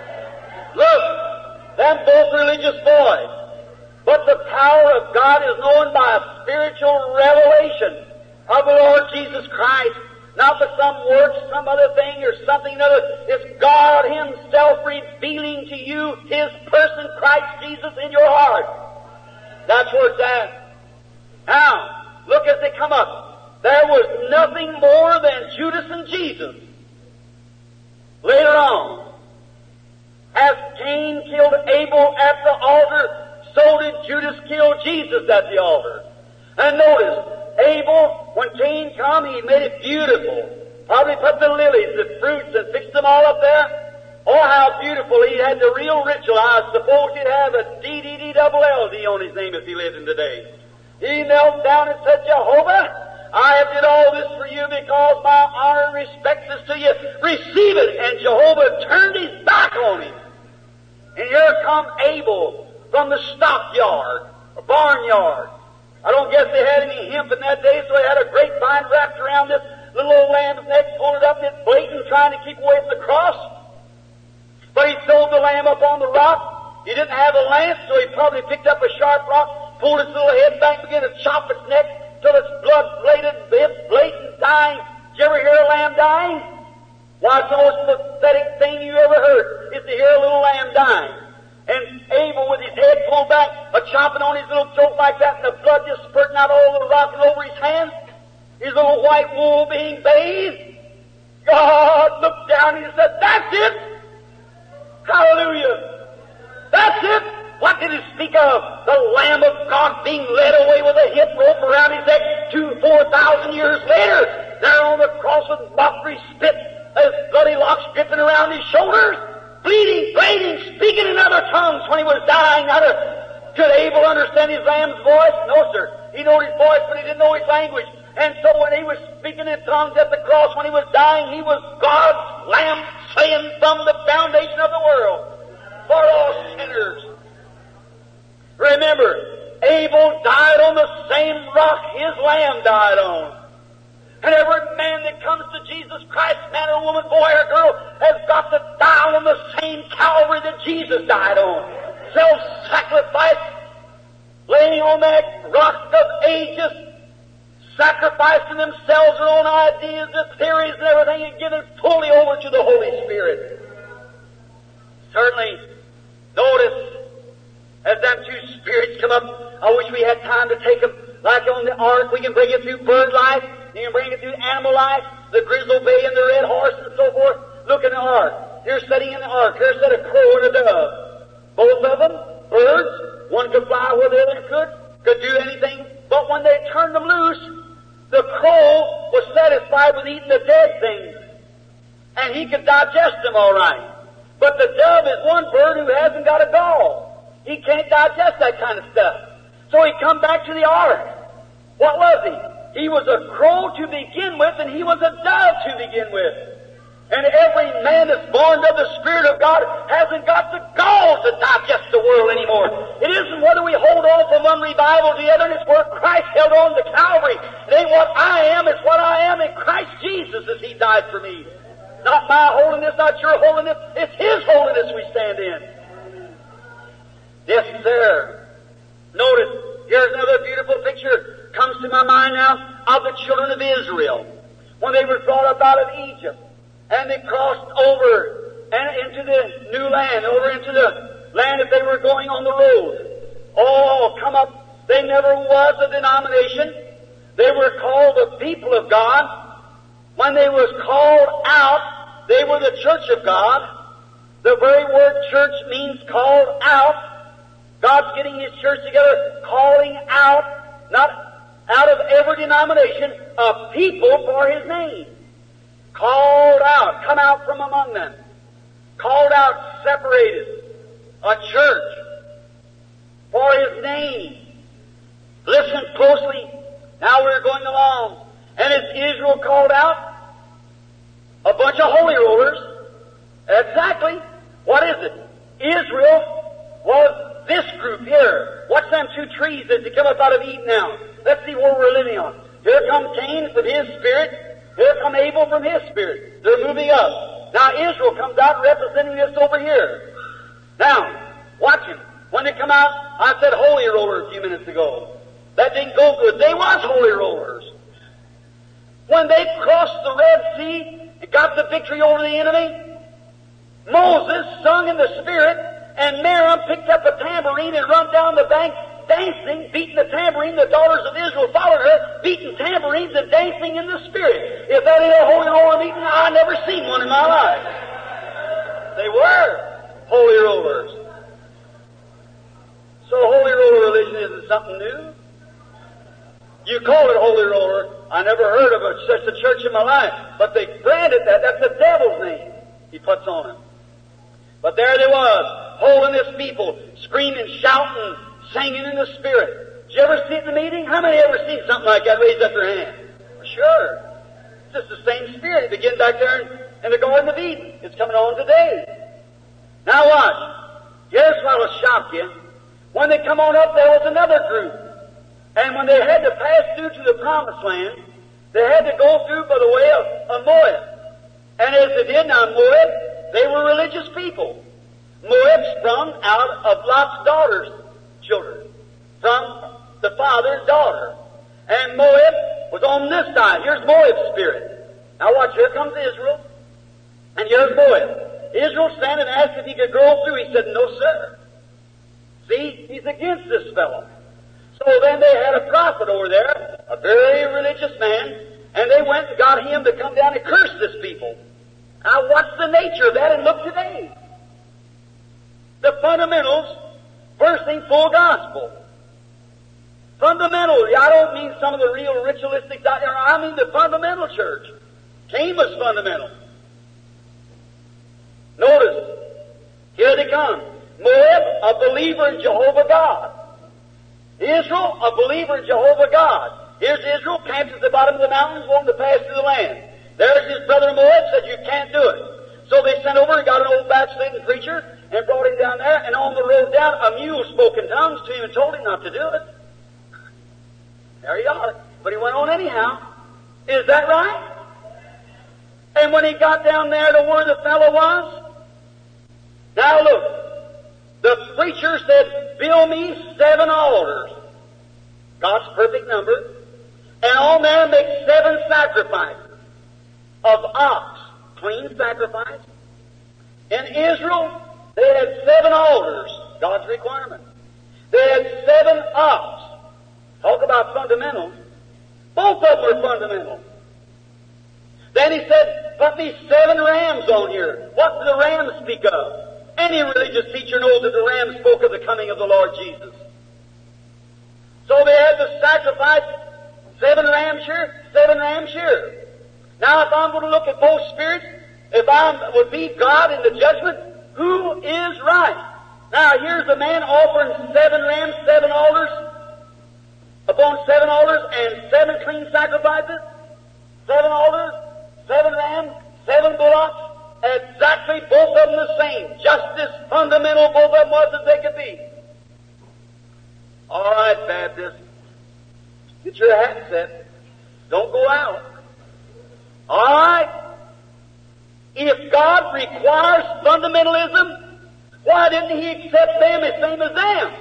Look, them both religious boys. But the power of God is known by a spiritual revelation of the Lord Jesus Christ. Not by some works, some other thing, or something other. It's God Himself revealing to you His person, Christ Jesus, in your heart. That's where it's at. Now, look as they come up. There was nothing more than Judas and Jesus. Later on, as Cain killed Abel at the altar, so did Judas kill Jesus at the altar. And notice, Abel, when Cain come, he made it beautiful. Probably put the lilies, the fruits, and fixed them all up there. Oh, how beautiful. He had the real ritual. I suppose he'd have a D D D double L D on his name if he lived in today. He knelt down and said, "Jehovah, I have did all this for you because my honor and respect is to you. Receive it." And Jehovah turned His back on him. And here come Abel from the stockyard, or barnyard. I don't guess they had any hemp in that day, so they had a grapevine wrapped around this little old lamb's neck, pulled it up, and it's blatant, trying to keep away from the cross. But he sold the lamb up on the rock. He didn't have a lance, so he probably picked up a sharp rock, pulled its little head back, began to chop its neck till its blood bladed, it's blatant. dying. Did you ever hear a lamb dying? Why, it's the most pathetic thing you ever heard, is to hear a little lamb dying. And Abel with his head pulled back, a chomping on his little throat like that, and the blood just spurting out all the rocking over his hands, his little white wool being bathed. God looked down and he said, that's it! Hallelujah! That's it! What did it speak of? The Lamb of God being led away with a hip rope around his neck two, four thousand years later, there on the cross with mockery spit, his bloody locks dripping around his shoulders, bleeding, bleeding, speaking in other tongues when he was dying. Not a, could Abel understand his lamb's voice? No, sir. He knew his voice, but he didn't know his language. And so when he was speaking in tongues at the cross, when he was dying, he was God's lamb slain from the foundation of the world for all sinners. Remember, Abel died on the same rock his lamb died on. And every man that comes to Jesus Christ, man or woman, boy or girl, has got to die on the same Calvary that Jesus died on. Self-sacrifice, laying on that rock of ages, sacrificing themselves, their own ideas, their theories and everything, and giving fully over to the Holy Spirit. Certainly, notice, as them two spirits come up, I wish we had time to take them, like on the ark, we can bring it through bird life, you can bring it through animal life, the grizzle bay and the red horse and so forth. Look in the ark. Here's sitting in the ark. Here's set a crow and a dove. Both of them, birds. One could fly where the other could, could do anything. But when they turned them loose, the crow was satisfied with eating the dead things. And he could digest them all right. But the dove is one bird who hasn't got a gall. He can't digest that kind of stuff. So he come back to the ark. What was he? He was a crow to begin with, and he was a dove to begin with. And every man that's born of the Spirit of God hasn't got the gall to digest the world anymore. It isn't whether we hold on from one revival to the other, and it's where Christ held on to Calvary. It ain't what I am, it's what I am in Christ Jesus as He died for me. Not my holiness, not your holiness, it's His holiness we stand in. Yes, sir. Notice, here's another beautiful picture comes to my mind now of the children of Israel when they were brought up out of Egypt and they crossed over and into the new land, over into the land that they were going on the road. Oh, come up. They never was a denomination. They were called the people of God. When they was called out, they were the church of God. The very word church means called out. God's getting His church together, calling out, not out of every denomination, a people for His name. Called out, come out from among them. Called out, separated. A church for His name. Listen closely. Now we're going along. And is Israel called out? A bunch of holy rollers. Exactly. What is it? Israel was this group here. What's them two trees that they come up out of Eden now? Let's see where we're living on. Here come Cain with his spirit. Here come Abel from his spirit. They're moving up. Now Israel comes out representing this over here. Now, watch him. When they come out, I said holy roller a few minutes ago. That didn't go good. They was holy rollers. When they crossed the Red Sea and got the victory over the enemy, Moses sung in the Spirit, and Miriam picked up a tambourine and run down the bank, dancing, beating the tambourine. The daughters of Israel followed her, beating tambourines and dancing in the Spirit. If that ain't a holy roller meeting, I never seen one in my life. They were holy rollers. So holy roller religion isn't something new. You call it holy roller. I never heard of a, such a church in my life. But they branded that. That's the devil's name he puts on them. But there they was, holding this people, screaming, shouting, singing in the Spirit. Did you ever see it in the meeting? How many ever seen something like that? Raise up their hand. Sure. It's just the same Spirit. It began back there in, in the Garden of Eden. It's coming on today. Now watch. Here's what will shock you. When they come on up, there was another group. And when they had to pass through to the Promised Land, they had to go through by the way of, of Moab. And as they did now, Moab, they were religious people. Moab sprung out of Lot's daughter's children, from the father's daughter. And Moab was on this side. Here's Moab's spirit. Now watch, here comes Israel, and here's Moab. Israel standing and asked if he could go through. He said, no, sir. See, he's against this fellow. So then they had a prophet over there, a very religious man, and they went and got him to come down and curse this people. Now what's the nature of that? And look today. The fundamentals, first thing, full gospel. Fundamental, I don't mean some of the real ritualistics out there, I mean the fundamental church. Cain was fundamental. Notice, here they come. Moab, a believer in Jehovah God. Israel, a believer in Jehovah God. Here's Israel, camped at the bottom of the mountains, wanting to pass through the land. There's his brother Moab, said, you can't do it. So they sent over and got an old backsliding preacher and brought him down there, and on the road down, a mule spoke in tongues to him and told him not to do it. There you are. But he went on anyhow. Is that right? And when he got down there to where the fellow was, now look, the preacher said, build me seven altars. God's perfect number. And on there make seven sacrifices of ox, clean sacrifice. In Israel, they had seven altars, God's requirement. They had seven ox. Talk about fundamentals. Both of them were fundamental. Then he said, put me seven rams on here. What do the rams speak of? Any religious teacher knows that the ram spoke of the coming of the Lord Jesus. So they had to sacrifice seven rams here, seven rams here. Now if I'm going to look at both spirits, if I would be God in the judgment, who is right? Now here's a man offering seven rams, seven altars, upon seven altars and seven clean sacrifices, seven altars, seven rams, seven bullocks, exactly both of them the same, just as fundamental both of them was as they could be. All right, Baptist, get your hat set. Don't go out. All right. If God requires fundamentalism, why didn't He accept them as same as them?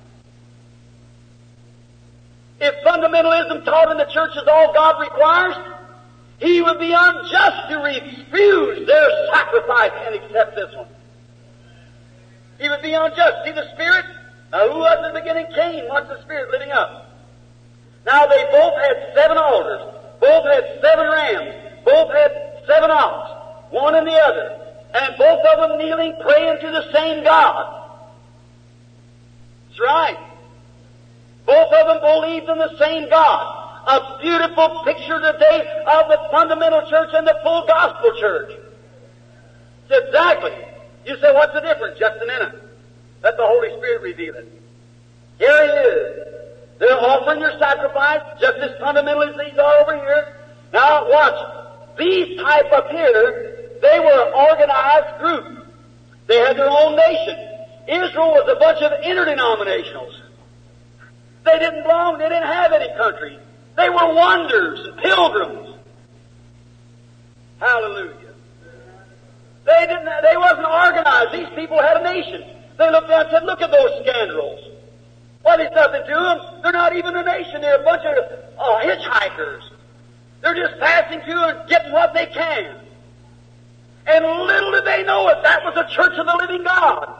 If fundamentalism taught in the church is all God requires, He would be unjust to refuse their sacrifice and accept this one. He would be unjust. See the Spirit? Now, who was in the beginning? Cain. What's the Spirit living up? Now, they both had seven altars. Both had seven rams. Both had seven ox. One and the other. And both of them kneeling, praying to the same God. That's right. Both of them believed in the same God. A beautiful picture today of the fundamental church and the full gospel church. It's exactly. You say, what's the difference? Just a minute. Let the Holy Spirit reveal it. Here it is. They're offering their sacrifice just as fundamental as these are over here. Now watch. These type up here, they were an organized group. They had their own nation. Israel was a bunch of interdenominationals. They didn't belong, they didn't have any country. They were wanderers and pilgrims. Hallelujah. They didn't, they wasn't organized. These people had a nation. They looked down and said, look at those scoundrels. Well, there's nothing to them. They're not even a nation. They're a bunch of uh, hitchhikers. They're just passing through and getting what they can. And little did they know it, that was the church of the living God.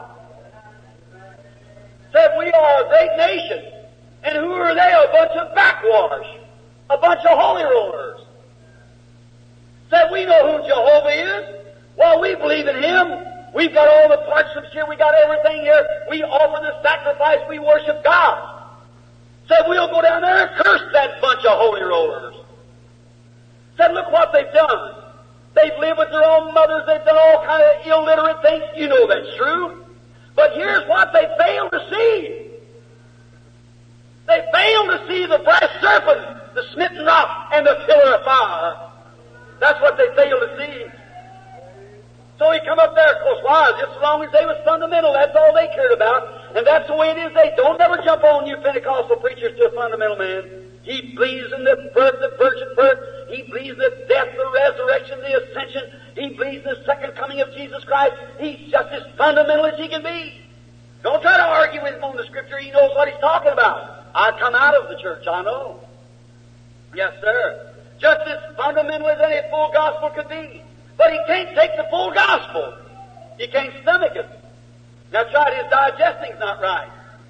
Said, we are a great nation. And who are they? A bunch of backwash. A bunch of holy rollers. Said, we know who Jehovah is. Well, we believe in Him. We've got all the parchments here. We got everything here. We offer the sacrifice. We worship God. Said, we'll go down there and curse that bunch of holy rollers. Said, look what they've done. They've lived with their own mothers. They've done all kind of illiterate things. You know that's true. But here's what they failed to see. They failed to see the brass serpent, the smitten rock, and the pillar of fire. That's what they failed to see. So he come up there, of course, why? Just as long as they was fundamental, that's all they cared about. And that's the way it is. They don't ever jump on you Pentecostal preachers to a fundamental man. He believes in the birth, the virgin birth. He believes in the death, the resurrection, the ascension. He believes in the second coming of Jesus Christ. He's just as fundamental as he can be. Don't try to argue with him on the Scripture. He knows what he's talking about. I come out of the church, I know. Yes, sir. Just as fundamental as any full gospel could be. But he can't take the full gospel. He can't stomach it. That's right, his digesting's not right.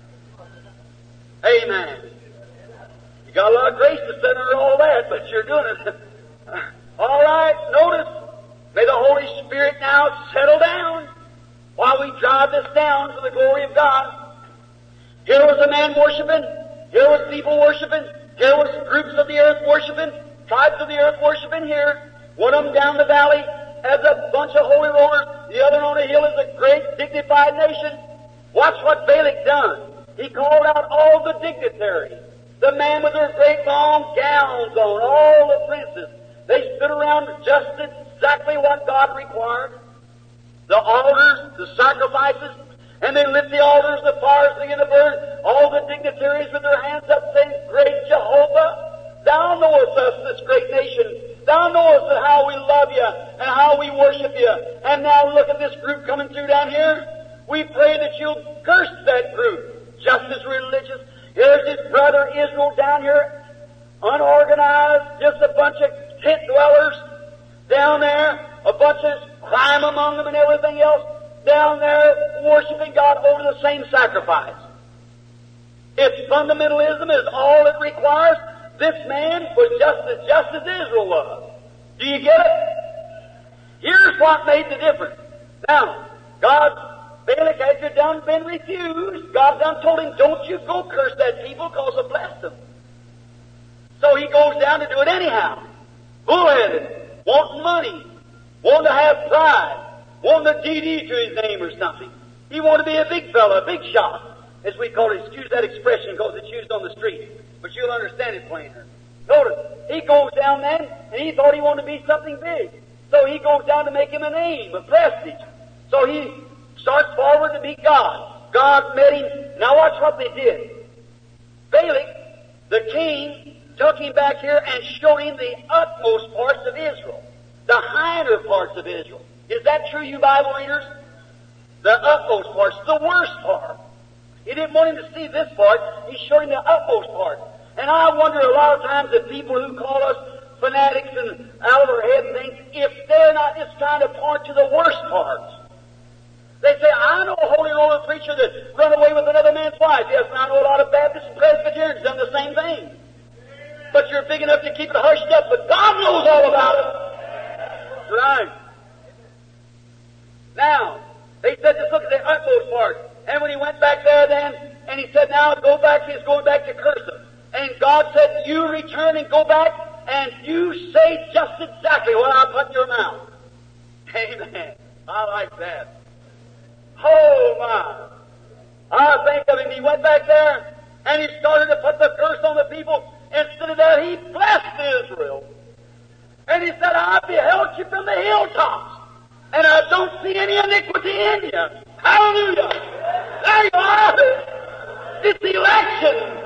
Amen. You got a lot of grace to sit under all that, but you're doing it. All right, notice, may the Holy Spirit now settle down while we drive this down to the glory of God. Here was a man worshiping. Here was people worshiping. Here was groups of the earth worshiping. Tribes of the earth worshiping here. One of them down the valley as a bunch of holy rollers. The other on the hill is a great dignified nation. Watch what Balak done. He called out all the dignitaries. The men with their great long gowns on, all the princes. They stood around just exactly what God required. The altars, the sacrifices, and they lit the altars, the fires, and the burn. All the dignitaries with their hands up saying, Great Jehovah, Thou knowest us, this great nation. Thou knowest how we love you and how we worship you. And now look at this group coming through down here. We pray that you'll curse that group, just as religious. Here's his brother Israel down here, unorganized, just a bunch of tent dwellers down there, a bunch of crime among them and everything else, down there worshiping God over the same sacrifice. If fundamentalism is all it requires, this man was just as just as Israel was. Do you get it? Here's what made the difference. Now, God, Balak had done been refused. God done told him, don't you go curse that people because I blessed them. So he goes down to do it anyhow. Bullheaded, wanting money, wanting to have pride, wanting a D D to his name or something. He wanted to be a big fella, a big shot, as we call it. Excuse that expression because it's used on the street, but you'll understand it plainer. Notice, he goes down then, and he thought he wanted to be something big. So he goes down to make him a name, a prestige. So he starts forward to meet God. God met him. Now watch what they did. Balak, the king, took him back here and showed him the utmost parts of Israel, the hinder parts of Israel. Is that true, you Bible readers? The utmost parts, the worst part. He didn't want him to see this part. He showed him the utmost part. And I wonder a lot of times if people who call us fanatics and out of their head things, if they're not just trying to point to the worst parts. They say, I know a holy roller preacher that run away with another man's wife. Yes, and I know a lot of Baptists and Presbyterians done the same thing. But you're big enough to keep it hushed up, but God knows all about it. Right. Now, they said, just look at the utmost part. And when he went back there then, and he said, now go back, he's going back to curse them. And God said, you return and go back, and you say just exactly what I put in your mouth. Amen. I like that. Oh, my. I think of him. He went back there, and he started to put the curse on the people. Instead of that, he blessed Israel. And he said, I beheld you from the hilltops, and I don't see any iniquity in you. Hallelujah. There you are. It's election.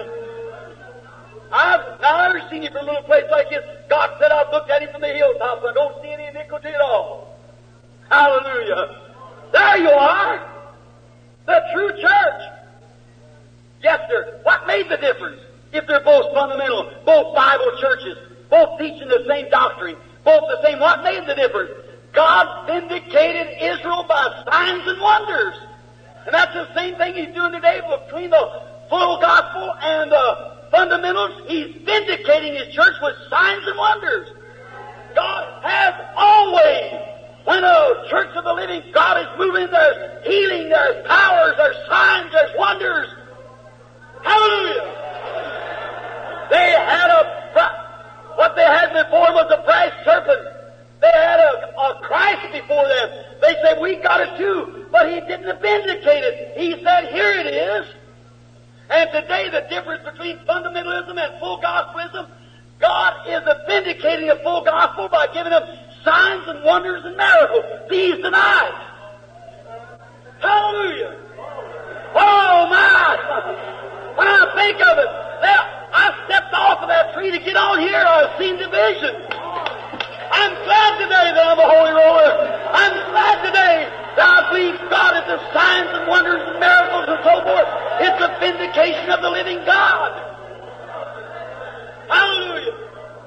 I've never seen you from a little place like this. God said, I've looked at him from the hilltops, and I don't see any iniquity at all. Hallelujah. There you are. The true church. Yes, sir. What made the difference? If they're both fundamental, both Bible churches, both teaching the same doctrine, both the same, what made the difference? God vindicated Israel by signs and wonders. And that's the same thing He's doing today between the full gospel and the fundamentals. He's vindicating His church with signs and wonders. God has always, when a church of the living God is moving, there's healing, there's powers, there's signs, there's wonders. Hallelujah! They had a, what they had before was a brass serpent. They had a, a Christ before them. They said, we got it too, but He didn't vindicate it. He said, here it is. And today the difference between fundamentalism and full gospelism, God is vindicating a full gospel by giving them signs and wonders and miracles. These denied. Hallelujah. Oh my! When I think of it, now, I stepped off of that tree to get on here. I've seen division. I'm glad today that I'm a holy roller. I'm glad today that I believe God is the signs and wonders and miracles and so forth. It's a vindication of the living God. Hallelujah.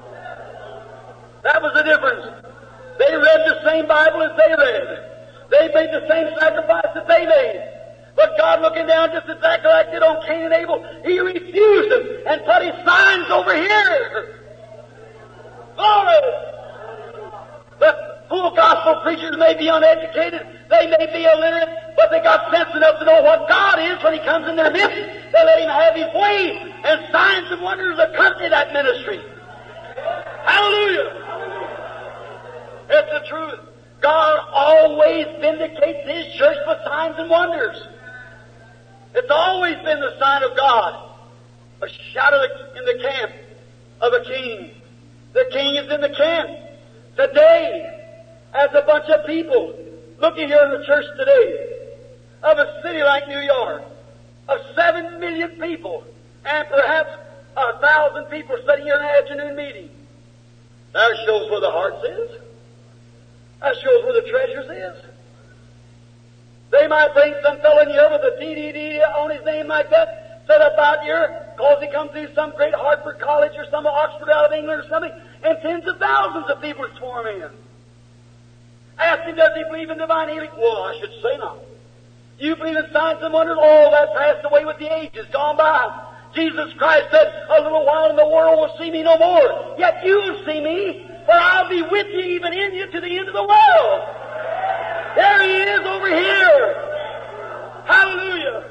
read the same Bible as they read. They made the same sacrifice that they made. But God, looking down just exactly like did on Cain and Abel, He refused them and put His signs over here. Glory! The full gospel preachers may be uneducated, they may be illiterate, but they got sense enough to know what God is when He comes in their midst. They let Him have His way, and signs and wonders accompany that ministry. Hallelujah! It's the truth. God always vindicates His church with signs and wonders. It's always been the sign of God. A shadow in the camp of a king. The king is in the camp. Today, as a bunch of people looking here in the church today, of a city like New York, of seven million people, and perhaps a thousand people sitting here in an afternoon meeting, that shows where the heart is. That shows where the treasures is. They might bring some fellow in here with a D D D on his name like that, set up out here, cause he come through some great Hartford College or some Oxford out of England or something, and tens of thousands of people swarm in. Ask him, does he believe in divine healing? Well, I should say not. You believe in signs and wonders? Oh, that passed away with the ages, gone by. Jesus Christ said, a little while and the world will see me no more. Yet you will see me, for I'll be with you, even in you, to the end of the world. There He is over here. Hallelujah.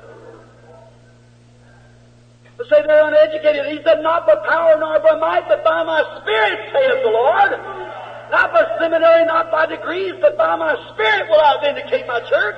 They say they're uneducated. He said, not by power nor by might, but by my Spirit, saith the Lord. Not by seminary, not by degrees, but by my Spirit will I vindicate my church.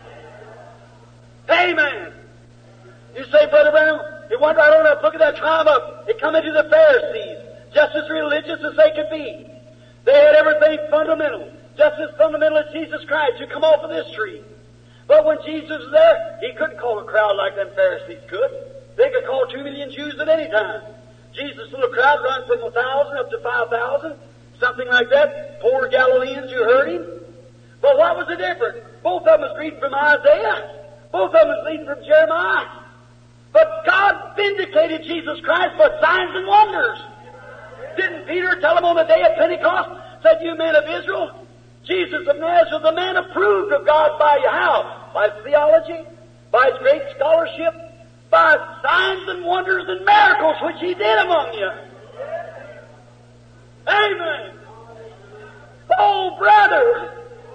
Amen. You say, Brother Branham, he went right on up. Look at that tribe up. It come into the Pharisees, just as religious as they could be. They had everything fundamental, just as fundamental as Jesus Christ, who come off of this tree. But when Jesus was there, He couldn't call a crowd like them Pharisees could. They could call two million Jews at any time. Jesus' little crowd run from a thousand up to five thousand, something like that. Poor Galileans who heard Him. But what was the difference? Both of them was reading from Isaiah. Both of them was reading from Jeremiah. But God vindicated Jesus Christ by signs and wonders. Didn't Peter tell them on the day of Pentecost, said, you men of Israel, Jesus of Nazareth, the man approved of God by how? By his theology, by his great scholarship, by signs and wonders and miracles which He did among you. Amen. Oh, brother,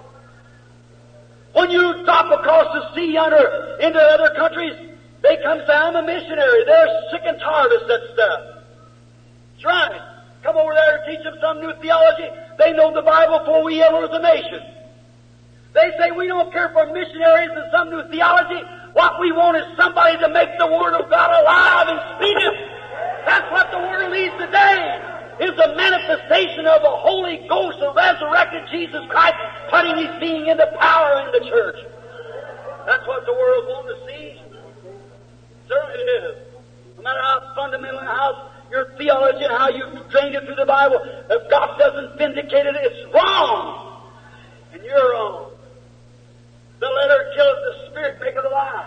when you drop across the sea under into other countries, they come say, I'm a missionary. They're sick and tired of that stuff. That's right. Come over there and teach them some new theology. They know the Bible before we ever was a nation. They say we don't care for missionaries and some new theology. What we want is somebody to make the Word of God alive and speak it. That's what the world needs today, is the manifestation of the Holy Ghost, the resurrected Jesus Christ, putting His being into power in the church. That's what the world wants to see. Certainly it is. No matter how fundamental and how your theology and how you've trained it through the Bible, if God doesn't vindicate it, it's wrong. And you're wrong. The letter killeth, the Spirit maketh alive.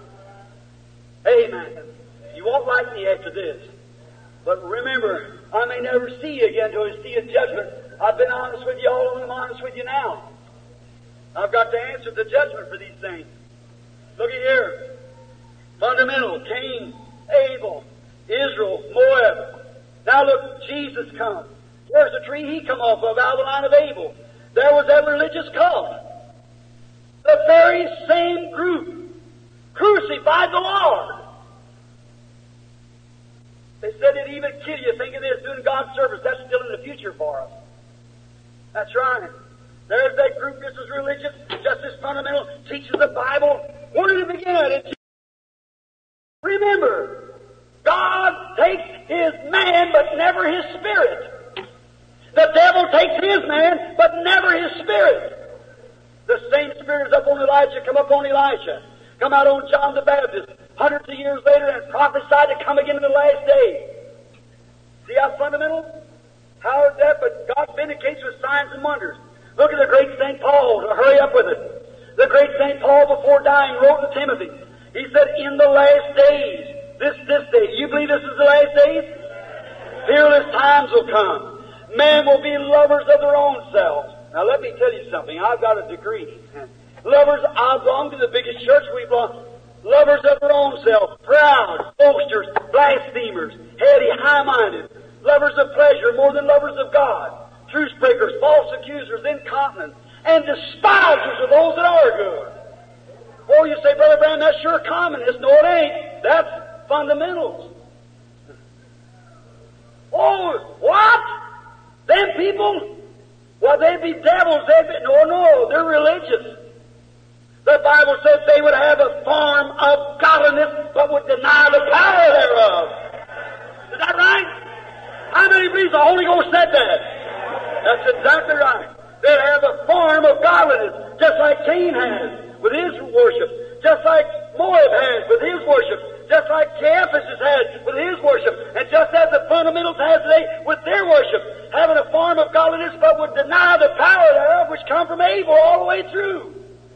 Amen. You won't like me after this. But remember, I may never see you again till I see a judgment. I've been honest with you all, and I'm honest with you now. I've got to answer the judgment for these things. Look at here. Fundamental, Cain, Abel, Israel, Moab. Now look, Jesus come. Where's the tree He come off of? Out of the line of Abel. There was that religious cult. The very same group crucified the Lord. They said it'd even kill you. Think of this, doing God's service. That's still in the future for us. That's right. There's that group just as religious, just as fundamental, teaches the Bible. Where did it begin at? It Remember, God takes His man, but never His spirit. The devil takes his man, but never his spirit. The same spirit is up on Elijah, come up on Elisha, come out on John the Baptist, hundreds of years later, and prophesied to come again in the last day. See how fundamental? How is that? But God vindicates with signs and wonders. Look at the great Saint Paul, to hurry up with it. The great Saint Paul, before dying, wrote to Timothy. He said, in the last days, this, this day, you believe this is the last days? Peerless times will come. Men will be lovers of their own selves, Now let me tell you something. I've got a degree. Lovers, I belong to the biggest church we belong. Lovers of their own self, proud, boasters, blasphemers, heady, high-minded, lovers of pleasure more than lovers of God, truce breakers, false accusers, incontinent, and despisers of those that are good. Oh, you say, Brother Branham, that's sure communist. No, it ain't. That's fundamentals. Oh, what? Them people? Well, they'd be devils. They'd be, no, no, they're religious. The Bible says they would have a form of godliness, but would deny the power thereof. Is that right? How many believes the Holy Ghost said that? That's exactly right. They'd have a form of godliness, just like Cain has with his worship, just like Moab has with his worship, just like Caiaphas has had with his worship, and just as the fundamentals have today with their worship, having a form of godliness, but would deny the power thereof, which come from Abel all the way through.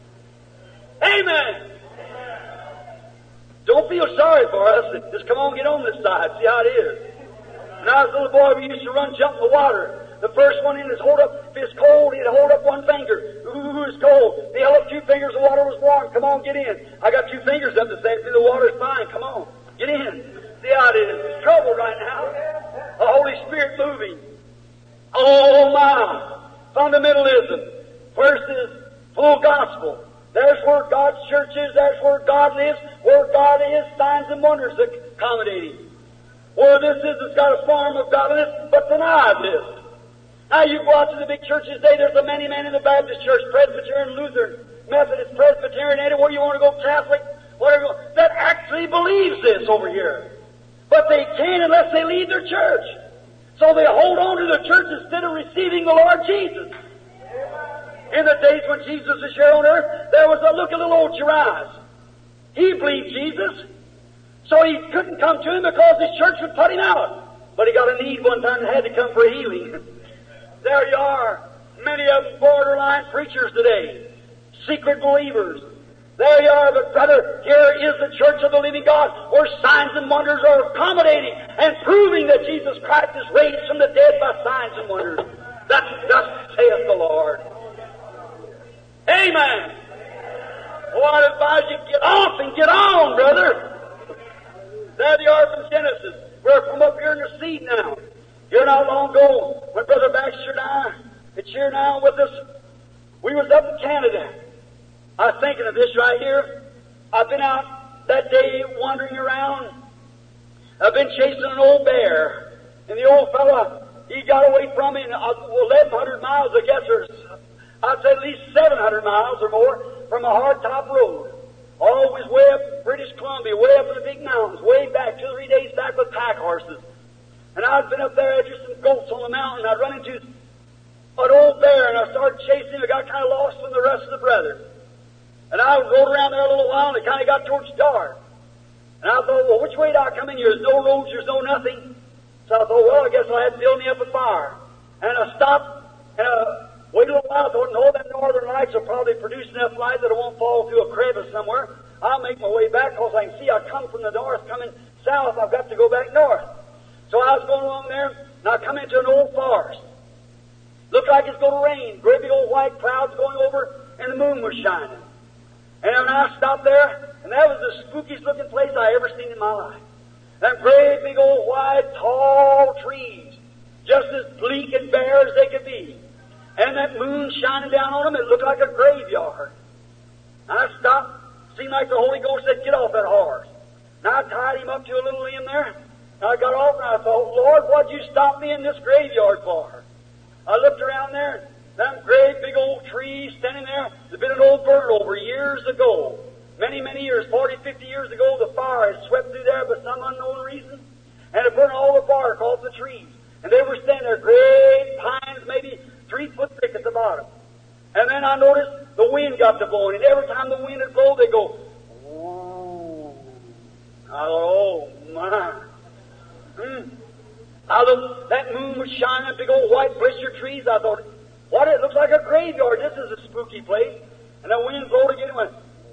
Amen. Don't feel sorry for us. Just come on, get on this side. See how it is. When I was a little boy, we used to run, jump in the water. The first one in is hold up. If it's cold, he'd hold up one finger. Ooh, it's cold. He held up two fingers. The water was warm. Come on, get in. I got two fingers up to say, the water's fine. Come on, get in. See how it is. It's trouble right now. The Holy Spirit moving. Oh my! Fundamentalism. First is full gospel. There's where God's church is. There's where God lives. Where God is, signs and wonders accommodating. Where this is, it's got a form of godliness, but denies this. Now you go out to the big churches today, there's a many men in the Baptist church, Presbyterian, Lutheran, Methodist, Presbyterian, anywhere you want to go, Catholic, whatever, that actually believes this over here. But they can't unless they leave their church. So they hold on to the church instead of receiving the Lord Jesus. In the days when Jesus was here on earth, there was a look at little old Jairus. He believed Jesus, so he couldn't come to him because his church would put him out. But he got a need one time and had to come for healing. There you are. Many of them borderline preachers today. Secret believers. There you are. But brother, here is the church of the living God, where signs and wonders are accommodating and proving that Jesus Christ is raised from the dead by signs and wonders. That thus saith the Lord. Amen. Oh, I advise you get off and get on, brother. There they are from Genesis. We're from up here in the seed now. Here not long ago, when Brother Baxter and I, it's here now with us, we was up in Canada. I was thinking of this right here. I've been out that day wandering around. I've been chasing an old bear. And the old fella, he got away from me in eleven hundred miles, I guess, or I'd say at least seven hundred miles or more from a hardtop road. Always way up in British Columbia, way up in the big mountains, way back, two or three days back with pack horses. And I'd been up there, just some goats on the mountain, and I'd run into an old bear, and I started chasing him. I got kind of lost from the rest of the brethren. And I rode around there a little while, and it kind of got towards dark. And I thought, well, which way do I come in here? There's no roads, there's no nothing. So I thought, well, I guess I'll have to build me up a fire. And I stopped, and I waited a little while. I thought, no, them northern lights will probably produce enough light that it won't fall through a crevice somewhere. I'll make my way back, because I can see I come from the north, coming south. I've got to go back north. So I was going along there, and I come into an old forest. Looked like it's going to rain. Great big old white clouds going over, and the moon was shining. And when I stopped there, and that was the spookiest looking place I ever seen in my life. Them great big old white tall trees, just as bleak and bare as they could be. And that moon shining down on them, it looked like a graveyard. And I stopped. Seemed like the Holy Ghost said, get off that horse. And I tied him up to a little limb there. And I got off and I thought, Lord, what'd you stop me in this graveyard for? I looked around there, them great big old trees standing there. There'd been an old burn over years ago. Many, many years, forty, fifty years ago, the fire had swept through there for some unknown reason. And it burned all the bark off the trees. And they were standing there, great pines, maybe three foot thick at the bottom. And then I noticed the wind got to blowing. And every time the wind would blow, they'd go, ooh. I thought, oh, my. Hmm. I looked, that moon was shining, big old white blister trees. I thought, what? It looks like a graveyard. This is a spooky place. And the wind blowed again and went,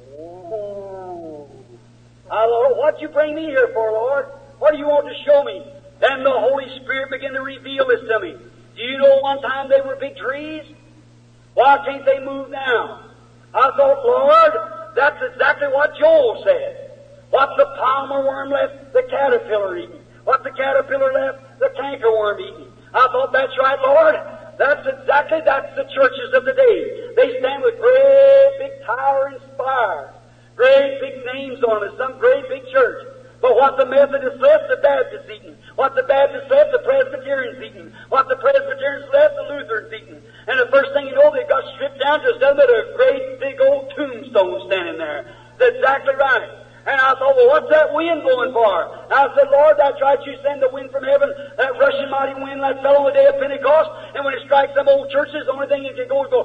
ooh. I thought, what'd you bring me here for, Lord? What do you want to show me? Then the Holy Spirit began to reveal this to me. Do you know one time they were big trees? Why can't they move now? I thought, Lord, that's exactly what Joel said. What the palmer worm left, the caterpillar eating. What the caterpillar left, the cankerworm eating. I thought, that's right, Lord. That's exactly, that's the churches of the day. They stand with great big towering spires, great big names on it, some great big church. But what the Methodists left, the Baptists eating. What the Baptists left, the Presbyterians eating. What the Presbyterians left, the Lutherans eating. And the first thing you know, they got stripped down to nothing but a great big old tombstone standing there. That's exactly right. And I thought, well, what's that wind blowing for? And I said, Lord, that's right, you send the wind from heaven, that rushing mighty wind that fell on the day of Pentecost, and when it strikes some old churches, the only thing it can go is go,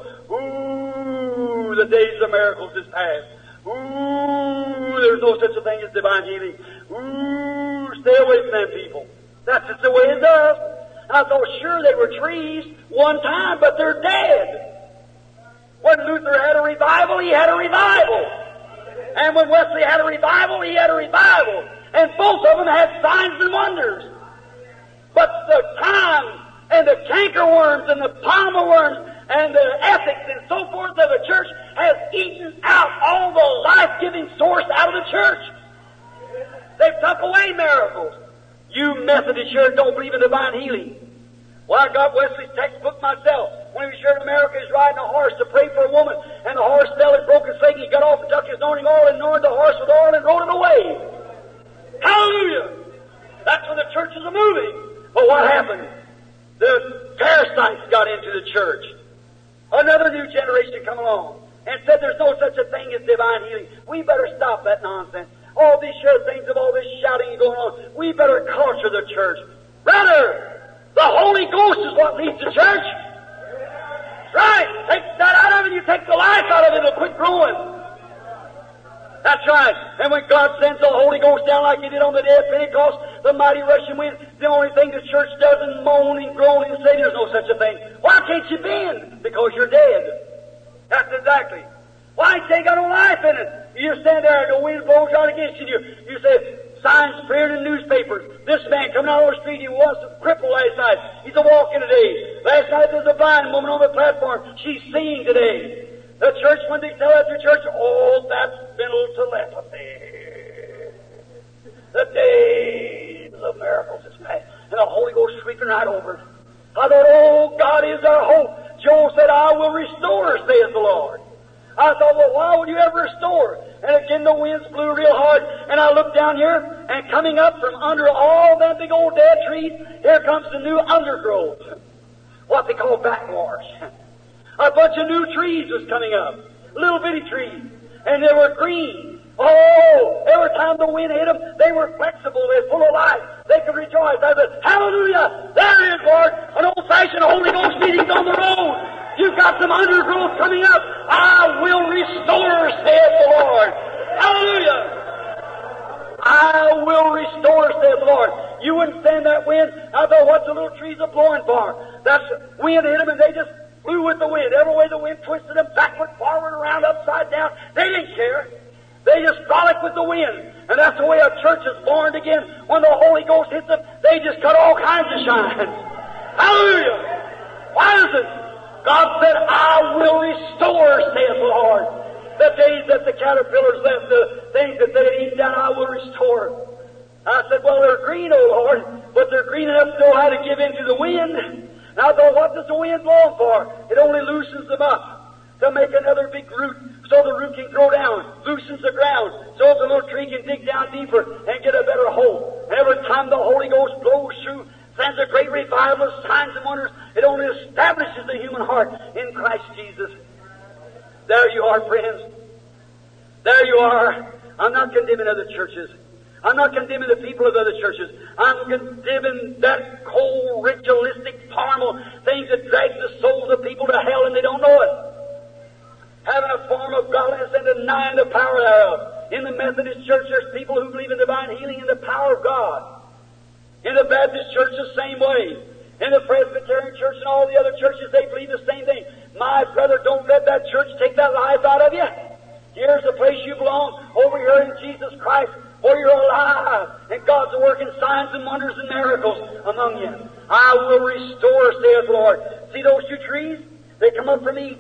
ooh, the days of miracles is past. Ooh, there's no such a thing as divine healing. Ooh, stay away from them people. That's just the way it does. I thought, sure, they were trees one time, but they're dead. When Luther had a revival, he had a revival. And when Wesley had a revival, he had a revival. And both of them had signs and wonders. But the time and the cankerworms and the palmer worms and the ethics and so forth of the church has eaten out all the life-giving source out of the church. They've took away miracles. You Methodists sure don't believe in divine healing. Well, I got Wesley's textbook myself. When he was here in America, he was riding a horse to pray for a woman, and the horse fell and broke his leg, and he got off and took his anointing oil and anointed the horse with oil and rode it away. Hallelujah! That's when the churches are moving. But what happened? The parasites got into the church. Another new generation come along and said there's no such a thing as divine healing. We better stop that nonsense. All these sure things of all this shouting and going on, we better culture the church. Brother, the Holy Ghost is what leads the church. Right. Take that out of it, you take the life out of it, it'll quit growing. That's right. And when God sends the Holy Ghost down like He did on the day of Pentecost, the mighty rushing wind, the only thing the church does is moan and groan and say there's no such a thing. Why can't you bend? Because you're dead. That's exactly. Why ain't they got no life in it? You stand there and the wind blows out against you. You say, signs appeared in newspapers. This man coming out on the street, he was crippled last night. He's a walking today. Last night there was a blind woman on the platform. She's seeing today. The church, when they tell at the church, oh, that's mental telepathy. The days of miracles is past. And the Holy Ghost sweeping right over it. I thought, oh, God is our hope. Joel said, I will restore, saith the Lord. I thought, well, why would you ever restore? And again the winds blew real hard, and I looked down here, and coming up from under all them big old dead trees, here comes the new undergrowth, what they call backwash. A bunch of new trees was coming up, little bitty trees, and they were green. Oh, every time the wind hit them, they were flexible, they were full of life. They could rejoice. I said, hallelujah, there it is, Lord, an old-fashioned Holy Ghost meeting on the road. You've got some undergrowth coming up. I will restore, saith the Lord. Hallelujah. I will restore, saith the Lord. You wouldn't stand that wind. I thought, what's the little trees are blowing for? That's wind hit them and they just flew with the wind. Every way the wind twisted them backward, forward, around, upside down. They didn't care. They just frolic with the wind. And that's the way a church is born again. When the Holy Ghost hits them, they just cut all kinds of shines. Hallelujah. Why is it? God said, I will restore, saith the Lord. The days that the caterpillars left, the things that they had eaten down, I will restore. I said, well, they're green, O Lord, but they're green enough to know how to give in to the wind. And I thought, what does the wind blow for? It only loosens them up to make another big root so the root can grow down, loosens the ground, so the little tree can dig down deeper and get a better hold. And every time the Holy Ghost blows through, sends a great revival of signs and wonders, it only establishes the human heart in Christ Jesus. There you are, friends. There you are. I'm not condemning other churches. I'm not condemning the people of other churches. I'm condemning that cold, ritualistic, carnal things that drag the souls of people to hell and they don't know it. Having a form of godliness and denying the power thereof. In the Methodist Church, there's people who believe in divine healing and the power of God. In the Baptist Church, the same way. In the Presbyterian Church and all the other churches, they believe the same thing. My brother, don't let that church take that life out of you. Here's the place you belong, over here in Jesus Christ, where you're alive, and God's working signs and wonders and miracles among you. I will restore, saith the Lord. See those two trees? They come up from Eden.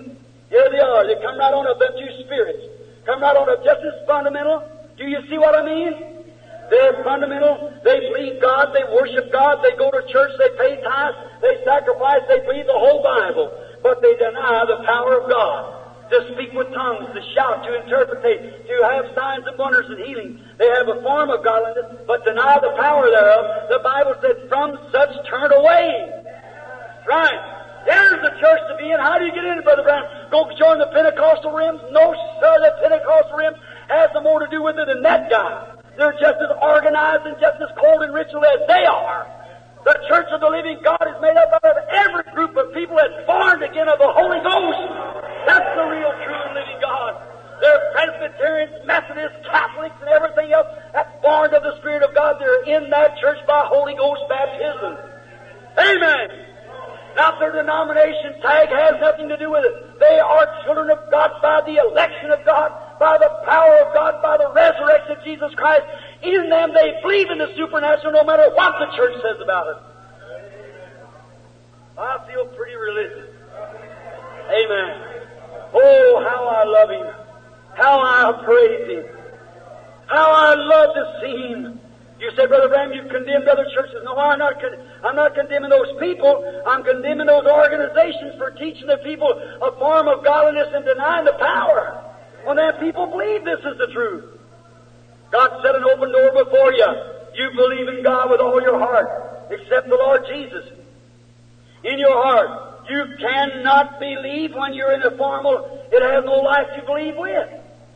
Here they are. They come right on up, them two spirits. Come right on up, just as fundamental. Do you see what I mean? They're fundamental. They believe God. They worship God. They go to church. They pay tithes. They sacrifice. They believe the whole Bible. But they deny the power of God. To speak with tongues, to shout, to interpretate, to have signs and wonders and healing. They have a form of godliness, but deny the power thereof. The Bible said, from such turn away. Right. There's the church to be in. How do you get in, Brother Brown? Go join the Pentecostal rims? No, sir. The Pentecostal rims has no more to do with it than that guy. They're just as organized and just as cold and ritual as they are. The Church of the Living God is made up of every group of people that's born again of the Holy Ghost. That's the real, true, and living God. They're Presbyterians, Methodists, Catholics, and everything else that's born of the Spirit of God. They're in that church by Holy Ghost baptism. Amen. Not their denomination tag has nothing to do with it. They are children of God by the election of God, by the power of God, by the resurrection of Jesus Christ. In them they believe in the supernatural no matter what the church says about it. I feel pretty religious. Amen. Oh, how I love Him. How I praise Him. How I love to see Him. You say, Brother Branham, you've condemned other churches. No, I'm not, con- I'm not condemning those people. I'm condemning those organizations for teaching the people a form of godliness and denying the power. When that people believe this is the truth. God set an open door before you. You believe in God with all your heart. Accept the Lord Jesus in your heart. You cannot believe when you're in a formal, it has no life to believe with.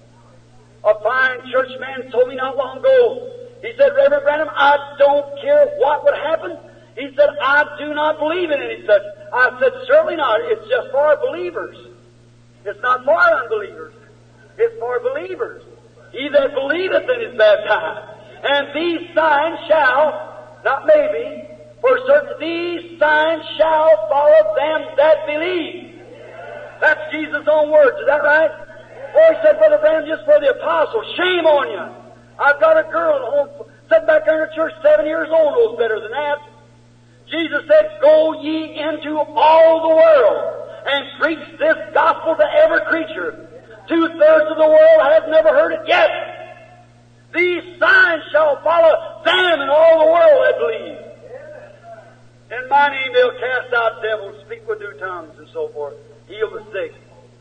A fine church man told me not long ago, he said, Reverend Branham, I don't care what would happen. He said, I do not believe in any such. I said, certainly not. It's just for believers. It's not for unbelievers. It's for believers. He that believeth and is baptized. And these signs shall, not maybe, for certain, these signs shall follow them that believe. That's Jesus' own words. Is that right? Or he said, Brother Branham, just for the apostles. Shame on you. I've got a girl at home, sitting back there in the church, seven years old, knows better than that. Jesus said, go ye into all the world and preach this gospel to every creature. Two-thirds of the world has never heard it yet. These signs shall follow them and all the world that believe. In my name they'll cast out devils, speak with new tongues, and so forth. Heal the sick.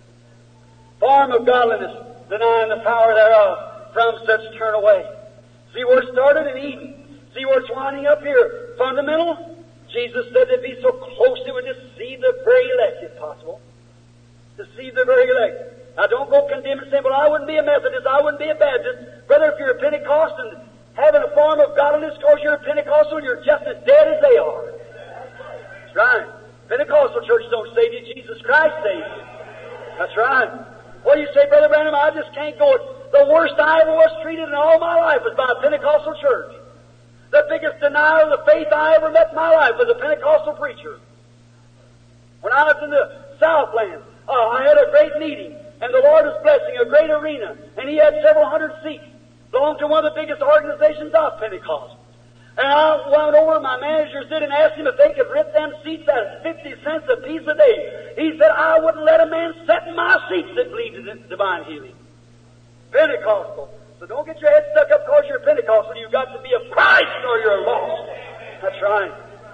Form of godliness, denying the power thereof. From such turn away. See where it started in Eden. See where it's winding up here. Fundamental. Jesus said they'd be so close they would deceive the very elect, if possible. Deceive the very elect. Now don't go condemn and say, well, I wouldn't be a Methodist, I wouldn't be a Baptist. Brother, if you're a Pentecostal having a form of godliness because you're a Pentecostal, you're just as dead as they are. That's right. Pentecostal church don't save you, Jesus Christ saves you. That's right. Well, you say, Brother Branham, I just can't go. The worst I ever was treated in all my life was by a Pentecostal church. The biggest denial of the faith I ever met in my life was a Pentecostal preacher. When I was in the Southland, uh, I had a great meeting, and the Lord was blessing a great arena, and He had several hundred seats. Belonged to one of the biggest organizations of Pentecost. And I went over, my managers did, and asked him if they could rent them seats at fifty cents a piece a day. He said, I wouldn't let a man sit in my seats that believed in divine healing. Pentecostal. So don't get your head stuck up because you're a Pentecostal. You've got to be of Christ or you're lost. That's right.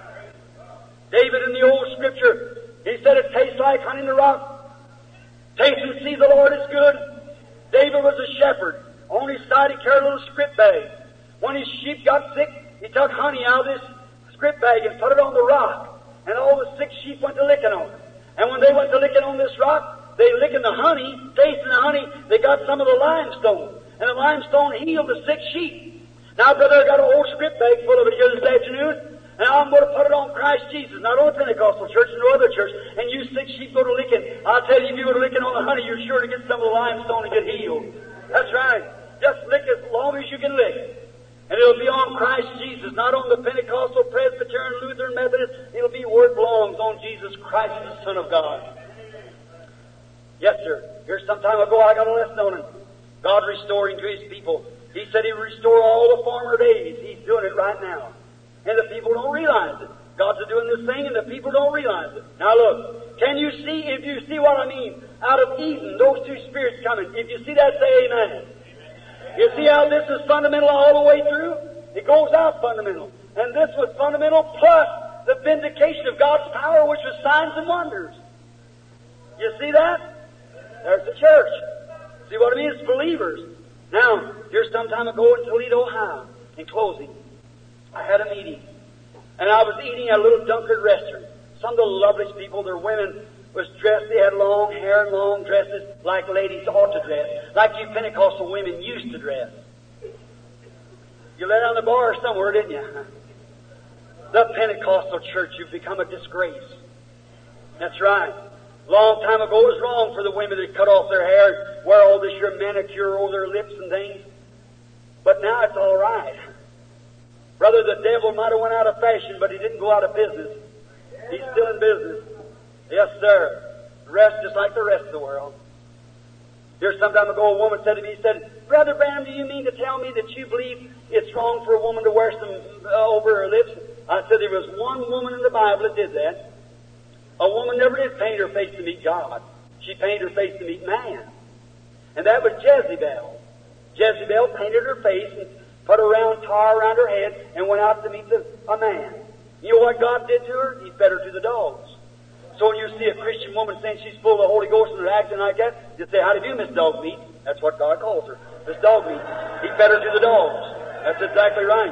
David in the old scripture, he said it tastes like honey in the rock. Taste and see the Lord is good. David was a shepherd. On his side he carried a little scrip bag. When his sheep got sick, he took honey out of this scrip bag and put it on the rock. And all the sick sheep went to licking on it. And when they went to licking on this rock, they licking the honey, tasting the honey, they got some of the limestone. And the limestone healed the sick sheep. Now, brother, I got a whole scrip bag full of it here this afternoon, and I'm going to put it on Christ Jesus, not on a Pentecostal church, no other church. And you sick sheep go to licking. I'll tell you, if you go to licking on the honey, you're sure to get some of the limestone and get healed. That's right. Just lick as long as you can lick. And it'll be on Christ Jesus, not on the Pentecostal, Presbyterian, Lutheran, Methodist. It'll be where it belongs, on Jesus Christ, the Son of God. Yes, sir. Here some time ago I got a lesson on it. God restoring to His people. He said He would restore all the former days. He's doing it right now. And the people don't realize it. God's doing this thing and the people don't realize it. Now look, can you see, if you see what I mean, out of Eden, those two spirits coming. If you see that, say amen. You see how this is fundamental all the way through? It goes out fundamental. And this was fundamental plus the vindication of God's power, which was signs and wonders. You see that? There's the church. See what I mean? It's believers. Now, here's some time ago in Toledo, Ohio, in closing, I had a meeting. And I was eating at a little Dunkard restaurant. Some of the loveliest people, their women, was dressed, they had long hair and long dresses like ladies ought to dress, like you Pentecostal women used to dress. You let on the bar somewhere, didn't you? The Pentecostal church, you've become a disgrace. That's right. Long time ago it was wrong for the women to cut off their hair, wear all this your manicure over their lips and things. But now it's all right. Brother, the devil might have went out of fashion, but he didn't go out of business. He's still in business. Yes, sir. The rest just like the rest of the world. Here some time ago a woman said to me, he said, Brother Branham, do you mean to tell me that you believe it's wrong for a woman to wear some uh, over her lips? I said there was one woman in the Bible that did that. A woman never did paint her face to meet God. She painted her face to meet man. And that was Jezebel. Jezebel painted her face and put a round tar around her head and went out to meet the, a man. You know what God did to her? He fed her to the dogs. So when you see a Christian woman saying she's full of the Holy Ghost and they're acting like that, you say, how do you do, Miss Dog Meat? That's what God calls her. Miss Dog Meat. He fed her to the dogs. That's exactly right.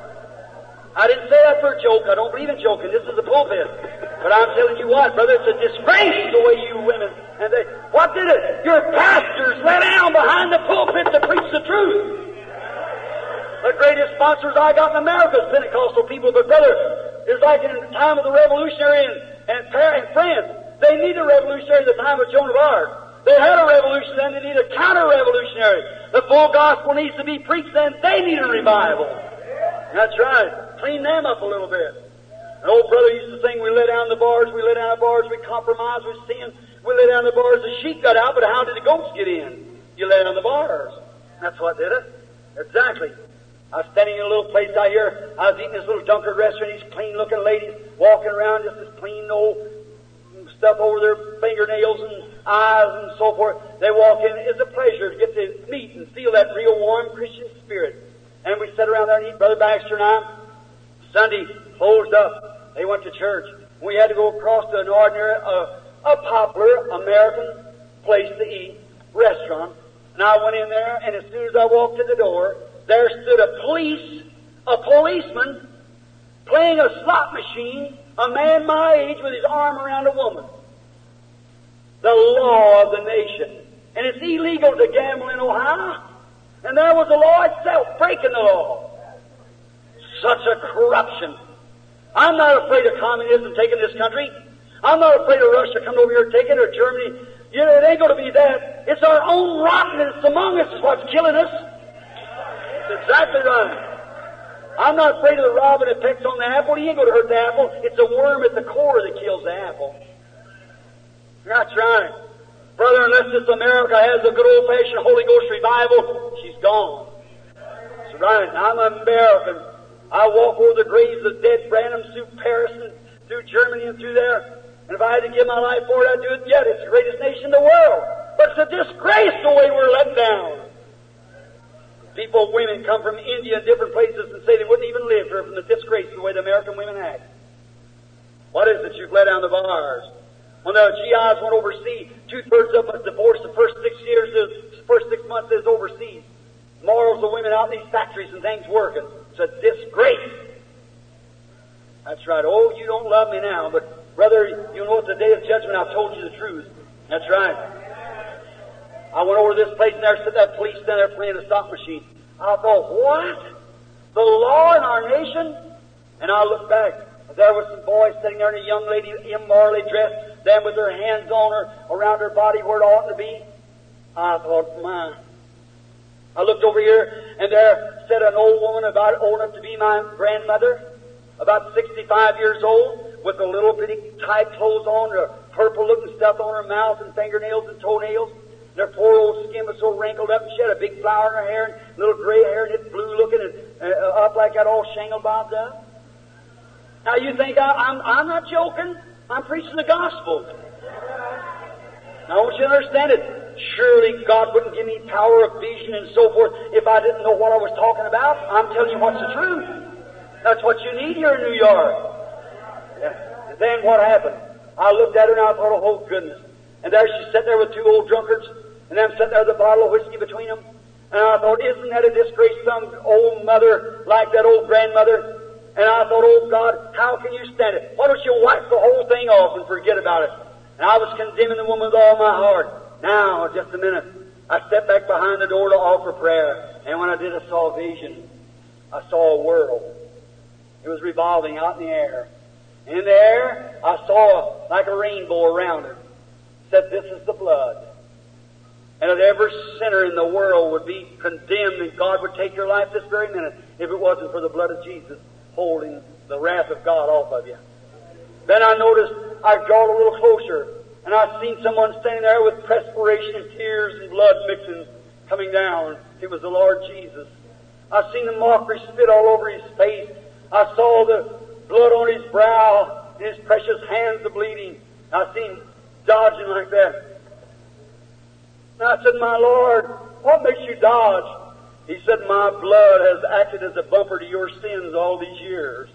I didn't say that for a joke. I don't believe in joking. This is the pulpit. But I'm telling you what, brother, it's a disgrace the way you women, and they, what did it? Your pastors let down behind the pulpit to preach the truth. The greatest sponsors I got in America is Pentecostal people, but brother, it's like in the time of the Revolutionary and, and, and France. They need a revolutionary in the time of Joan of Arc. They had a revolution, then they need a counter-revolutionary. The full gospel needs to be preached, then they need a revival. That's right. Clean them up a little bit. An old brother used to sing, we let down the bars, we let down the bars, we compromise with sin. We let down the bars, the sheep got out, but how did the goats get in? You let down the bars. That's what did it. Exactly. I was standing in a little place out here. I was eating this little Dunkard restaurant. These clean-looking ladies walking around, just this clean old stuff over their fingernails and eyes and so forth. They walk in. It's a pleasure to get to meet and feel that real warm Christian spirit. And we sat around there and eat. Brother Baxter and I, Sunday closed up. They went to church. We had to go across to an ordinary, uh, a popular American place to eat, restaurant. And I went in there, and as soon as I walked to the door, there stood a police, a policeman, playing a slot machine, a man my age with his arm around a woman. The law of the nation. And it's illegal to gamble in Ohio. And there was the law itself breaking the law. Such a corruption. I'm not afraid of communism taking this country. I'm not afraid of Russia coming over here and taking it, or Germany. You know, it ain't going to be that. It's our own rottenness among us is what's killing us. That's exactly right. I'm not afraid of the robin that pecks on the apple. He ain't going to hurt the apple. It's a worm at the core that kills the apple. That's right. Brother, unless this America has a good old-fashioned Holy Ghost revival, she's gone. That's right. I'm an American. I walk over the graves of dead Branhams through Paris and through Germany and through there. And if I had to give my life for it, I'd do it yet. It's the greatest nation in the world. But it's a disgrace the way we're let down. People, women come from India and different places and say they wouldn't even live here from the disgrace of the way the American women act. What is it? You've let down the bars. When the G Is went overseas, two-thirds of us divorced the first six years, the first six months is overseas. Morals of women out in these factories and things working. It's a disgrace. That's right. Oh, you don't love me now, but brother, you know at the day of judgment I've told you the truth. That's right. I went over to this place and there stood that police down there playing a slot machine. I thought, what? The law in our nation? And I looked back. There was some boys sitting there and a young lady immorally dressed, them with their hands on her, around her body where it ought to be. I thought, my. I looked over here and there sat an old woman about old enough to be my grandmother, about sixty-five years old, with a little bitty tight clothes on, her purple-looking stuff on her mouth and fingernails and toenails. And her poor old skin was so wrinkled up, and she had a big flower in her hair, and little gray hair, and it's blue-looking, and uh, up like that, all shingle bobbed up. Now you think I, I'm, I'm not joking? I'm preaching the gospel. Now, I want you to understand it. Surely God wouldn't give me power of vision and so forth if I didn't know what I was talking about. I'm telling you what's the truth. That's what you need here in New York. Yeah. And then what happened? I looked at her and I thought, oh goodness. And there she sat there with two old drunkards, and them sat there with a bottle of whiskey between them. And I thought, isn't that a disgrace? Some old mother like that old grandmother. And I thought, oh God, how can you stand it? Why don't you wipe the whole thing off and forget about it? And I was condemning the woman with all my heart. Now, just a minute. I stepped back behind the door to offer prayer. And when I did, I saw a vision. I saw a world. It was revolving out in the air. And in the air, I saw like a rainbow around it. It said, this is the blood. And that every sinner in the world would be condemned, and God would take your life this very minute if it wasn't for the blood of Jesus holding the wrath of God off of you. Then I noticed, I drawed a little closer, and I seen someone standing there with perspiration and tears and blood mixing, coming down. It was the Lord Jesus. I seen the mockery spit all over his face. I saw the blood on his brow, and his precious hands a bleeding. I seen him dodging like that. And I said, my Lord, what makes you dodge? He said, my blood has acted as a bumper to your sins all these years.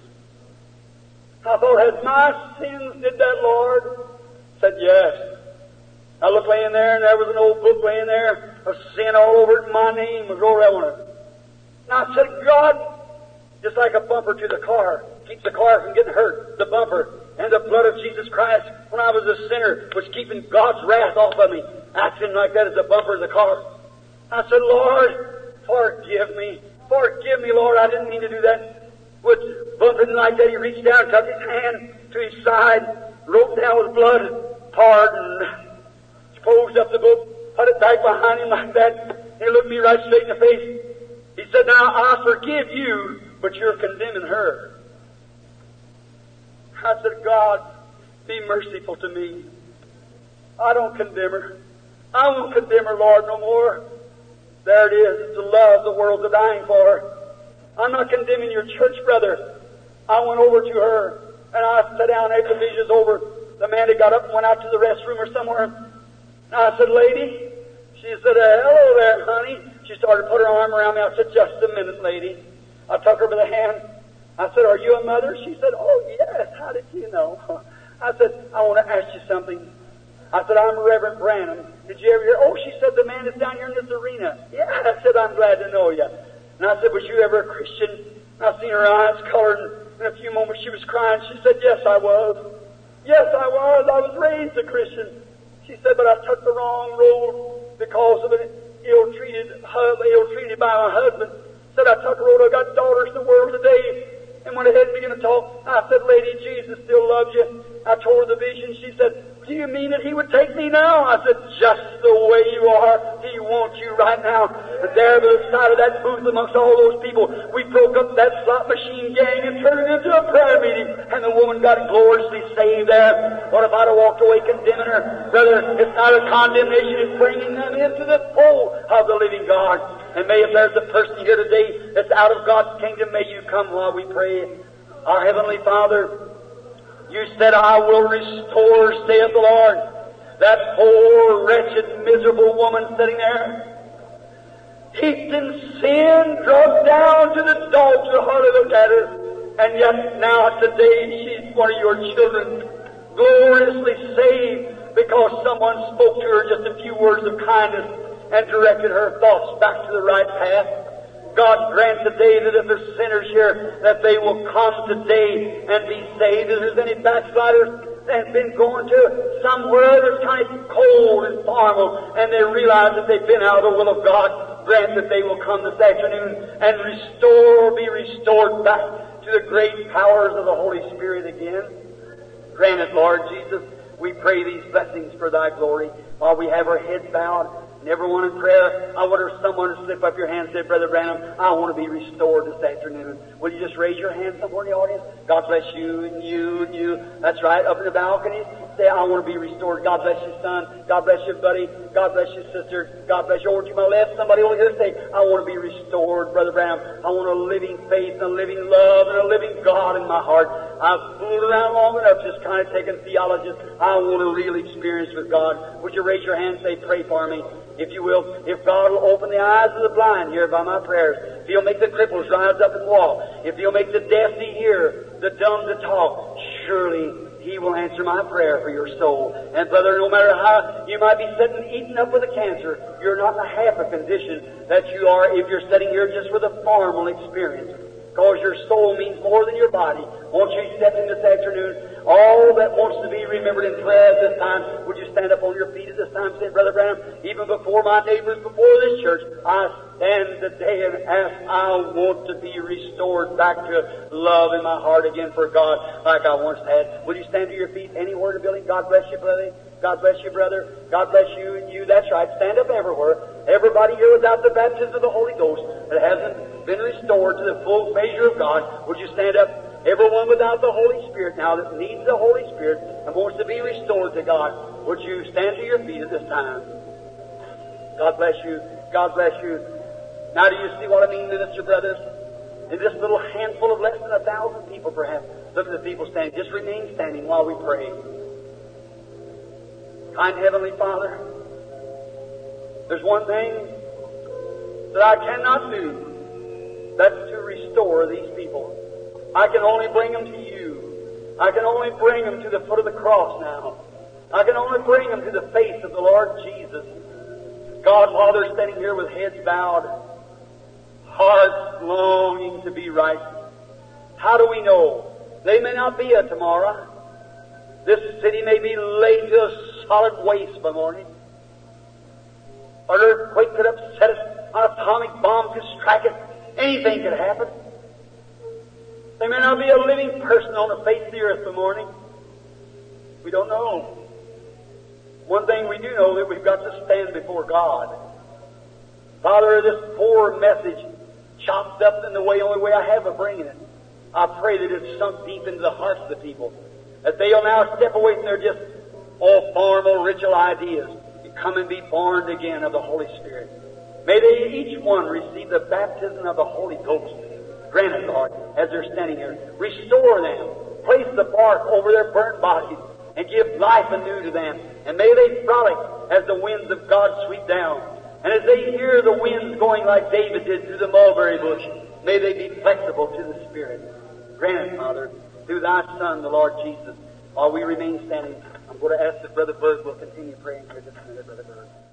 I thought, has my sins did that, Lord? I said, yes. I looked laying there, and there was an old book laying there of sin all over it, and my name was over on it. And I said, God, just like a bumper to the car, keeps the car from getting hurt, the bumper. And the blood of Jesus Christ, when I was a sinner, was keeping God's wrath off of me. Acting like that as a bumper of the car. I said, Lord, forgive me. Forgive me, Lord. I didn't mean to do that. With bumping like that, he reached down, tucked his hand to his side, wrote down with blood, pardon, closed up the book, put it back behind him like that, and he looked me right straight in the face. He said, now, I forgive you, but you're condemning her. I said, God, be merciful to me. I don't condemn her. I won't condemn her, Lord, no more. There it is. It's the love the world's a dying for. I'm not condemning your church, brother. I went over to her, and I sat down after the vision was over. The man had got up and went out to the restroom or somewhere. And I said, lady. She said, uh, hello there, honey. She started to put her arm around me. I said, just a minute, lady. I took her by the hand. I said, are you a mother? She said, oh, yes. How did you know? I said, I want to ask you something. I said, I'm Reverend Branham. Did you ever hear? Oh, she said, the man is down here in this arena. Yeah, I said, I'm glad to know you. And I said, was you ever a Christian? And I seen her eyes colored. In a few moments she was crying. She said, yes, I was. Yes, I was. I was raised a Christian. She said, but I took the wrong road because of an ill-treated, ill-treated by my husband. Said, I took the road. I got daughters in the world today. And when I had begun to talk, I said, lady, Jesus still loves you. I told her the vision. She said, do you mean that he would take me now? I said, just the way you are. He wants you right now. And there by the side of that booth amongst all those people, we broke up that slot machine gang and turned it into a prayer meeting. And the woman got gloriously saved there. What if I'd have walked away condemning her? Brother, it's not a condemnation. It's bringing them into the fold of the living God. And may if there's a person here today that's out of God's kingdom, may you come while we pray. Our Heavenly Father, you said, I will restore, saith the Lord. That poor, wretched, miserable woman sitting there, heaped in sin, drugged down to the dogs will hardly look at her. And yet now today she's one of your children, gloriously saved because someone spoke to her just a few words of kindness and directed her thoughts back to the right path. God grant today that if there's sinners here, that they will come today and be saved. If there's any backsliders that have been going to somewhere that's kind of cold and formal, and they realize that they've been out of the will of God, grant that they will come this afternoon and restore, be restored back to the great powers of the Holy Spirit again. Grant it, Lord Jesus. We pray these blessings for Thy glory while we have our heads bowed And everyone in prayer, I wonder if someone would slip up your hand and say, Brother Branham, I want to be restored this afternoon. Will you just raise your hand somewhere in the audience? God bless you and you and you. That's right, up in the balcony. Say, I want to be restored. God bless you, son. God bless you, buddy. God bless you, sister. God bless you. Over to my left, somebody over here say, I want to be restored, Brother Branham. I want a living faith and a living love and a living God in my heart. I've fooled around long enough just kind of taking theologists. I want a real experience with God. Would you raise your hand and say, pray for me? If you will, if God will open the eyes of the blind here by my prayers, if He'll make the cripples rise up and walk, if He'll make the deaf to hear, the dumb to talk, surely He will answer my prayer for your soul. And brother, no matter how you might be sitting eating up with a cancer, you're not in a half a condition that you are if you're sitting here just with a formal experience. Because your soul means more than your body. Won't you step in this afternoon? All that wants to be remembered in prayer at this time, would you stand up on your feet at this time and say, Brother Branham, even before my neighbors, before this church, I stand today and ask, I want to be restored back to love in my heart again for God like I once had. Will you stand to your feet anywhere in the building? God bless you, brother. God bless you, brother. God bless you and you. That's right. Stand up everywhere. Everybody here without the baptism of the Holy Ghost that hasn't been restored to the full measure of God, would you stand up? Everyone without the Holy Spirit now that needs the Holy Spirit and wants to be restored to God, would you stand to your feet at this time? God bless you. God bless you. Now do you see what I mean, minister brothers? In this little handful of less than a thousand people perhaps, look at the people standing. Just remain standing while we pray. Kind Heavenly Father, there's one thing that I cannot do. That's to restore these people. I can only bring them to you. I can only bring them to the foot of the cross now. I can only bring them to the face of the Lord Jesus. God, while they're standing here with heads bowed, hearts longing to be right, how do we know? They may not be a tomorrow. This city may be laid to a solid waste by morning. An earthquake could upset it. An atomic bomb could strike it. Anything could happen. There may not be a living person on the face of the earth this morning. We don't know. One thing we do know, that we've got to stand before God. Father, this poor message, chopped up in the way, only way I have of bringing it, I pray that it's sunk deep into the hearts of the people, that they'll now step away from their just all formal ritual ideas and come and be born again of the Holy Spirit. May they each one receive the baptism of the Holy Ghost. Grant it, Lord, as they're standing here. Restore them. Place the bark over their burnt bodies and give life anew to them. And may they frolic as the winds of God sweep down. And as they hear the winds going like David did through the mulberry bush, may they be flexible to the Spirit. Grant it, Father, through Thy Son, the Lord Jesus. While we remain standing, I'm going to ask that Brother Berg will continue praying for just a minute, Brother Berg.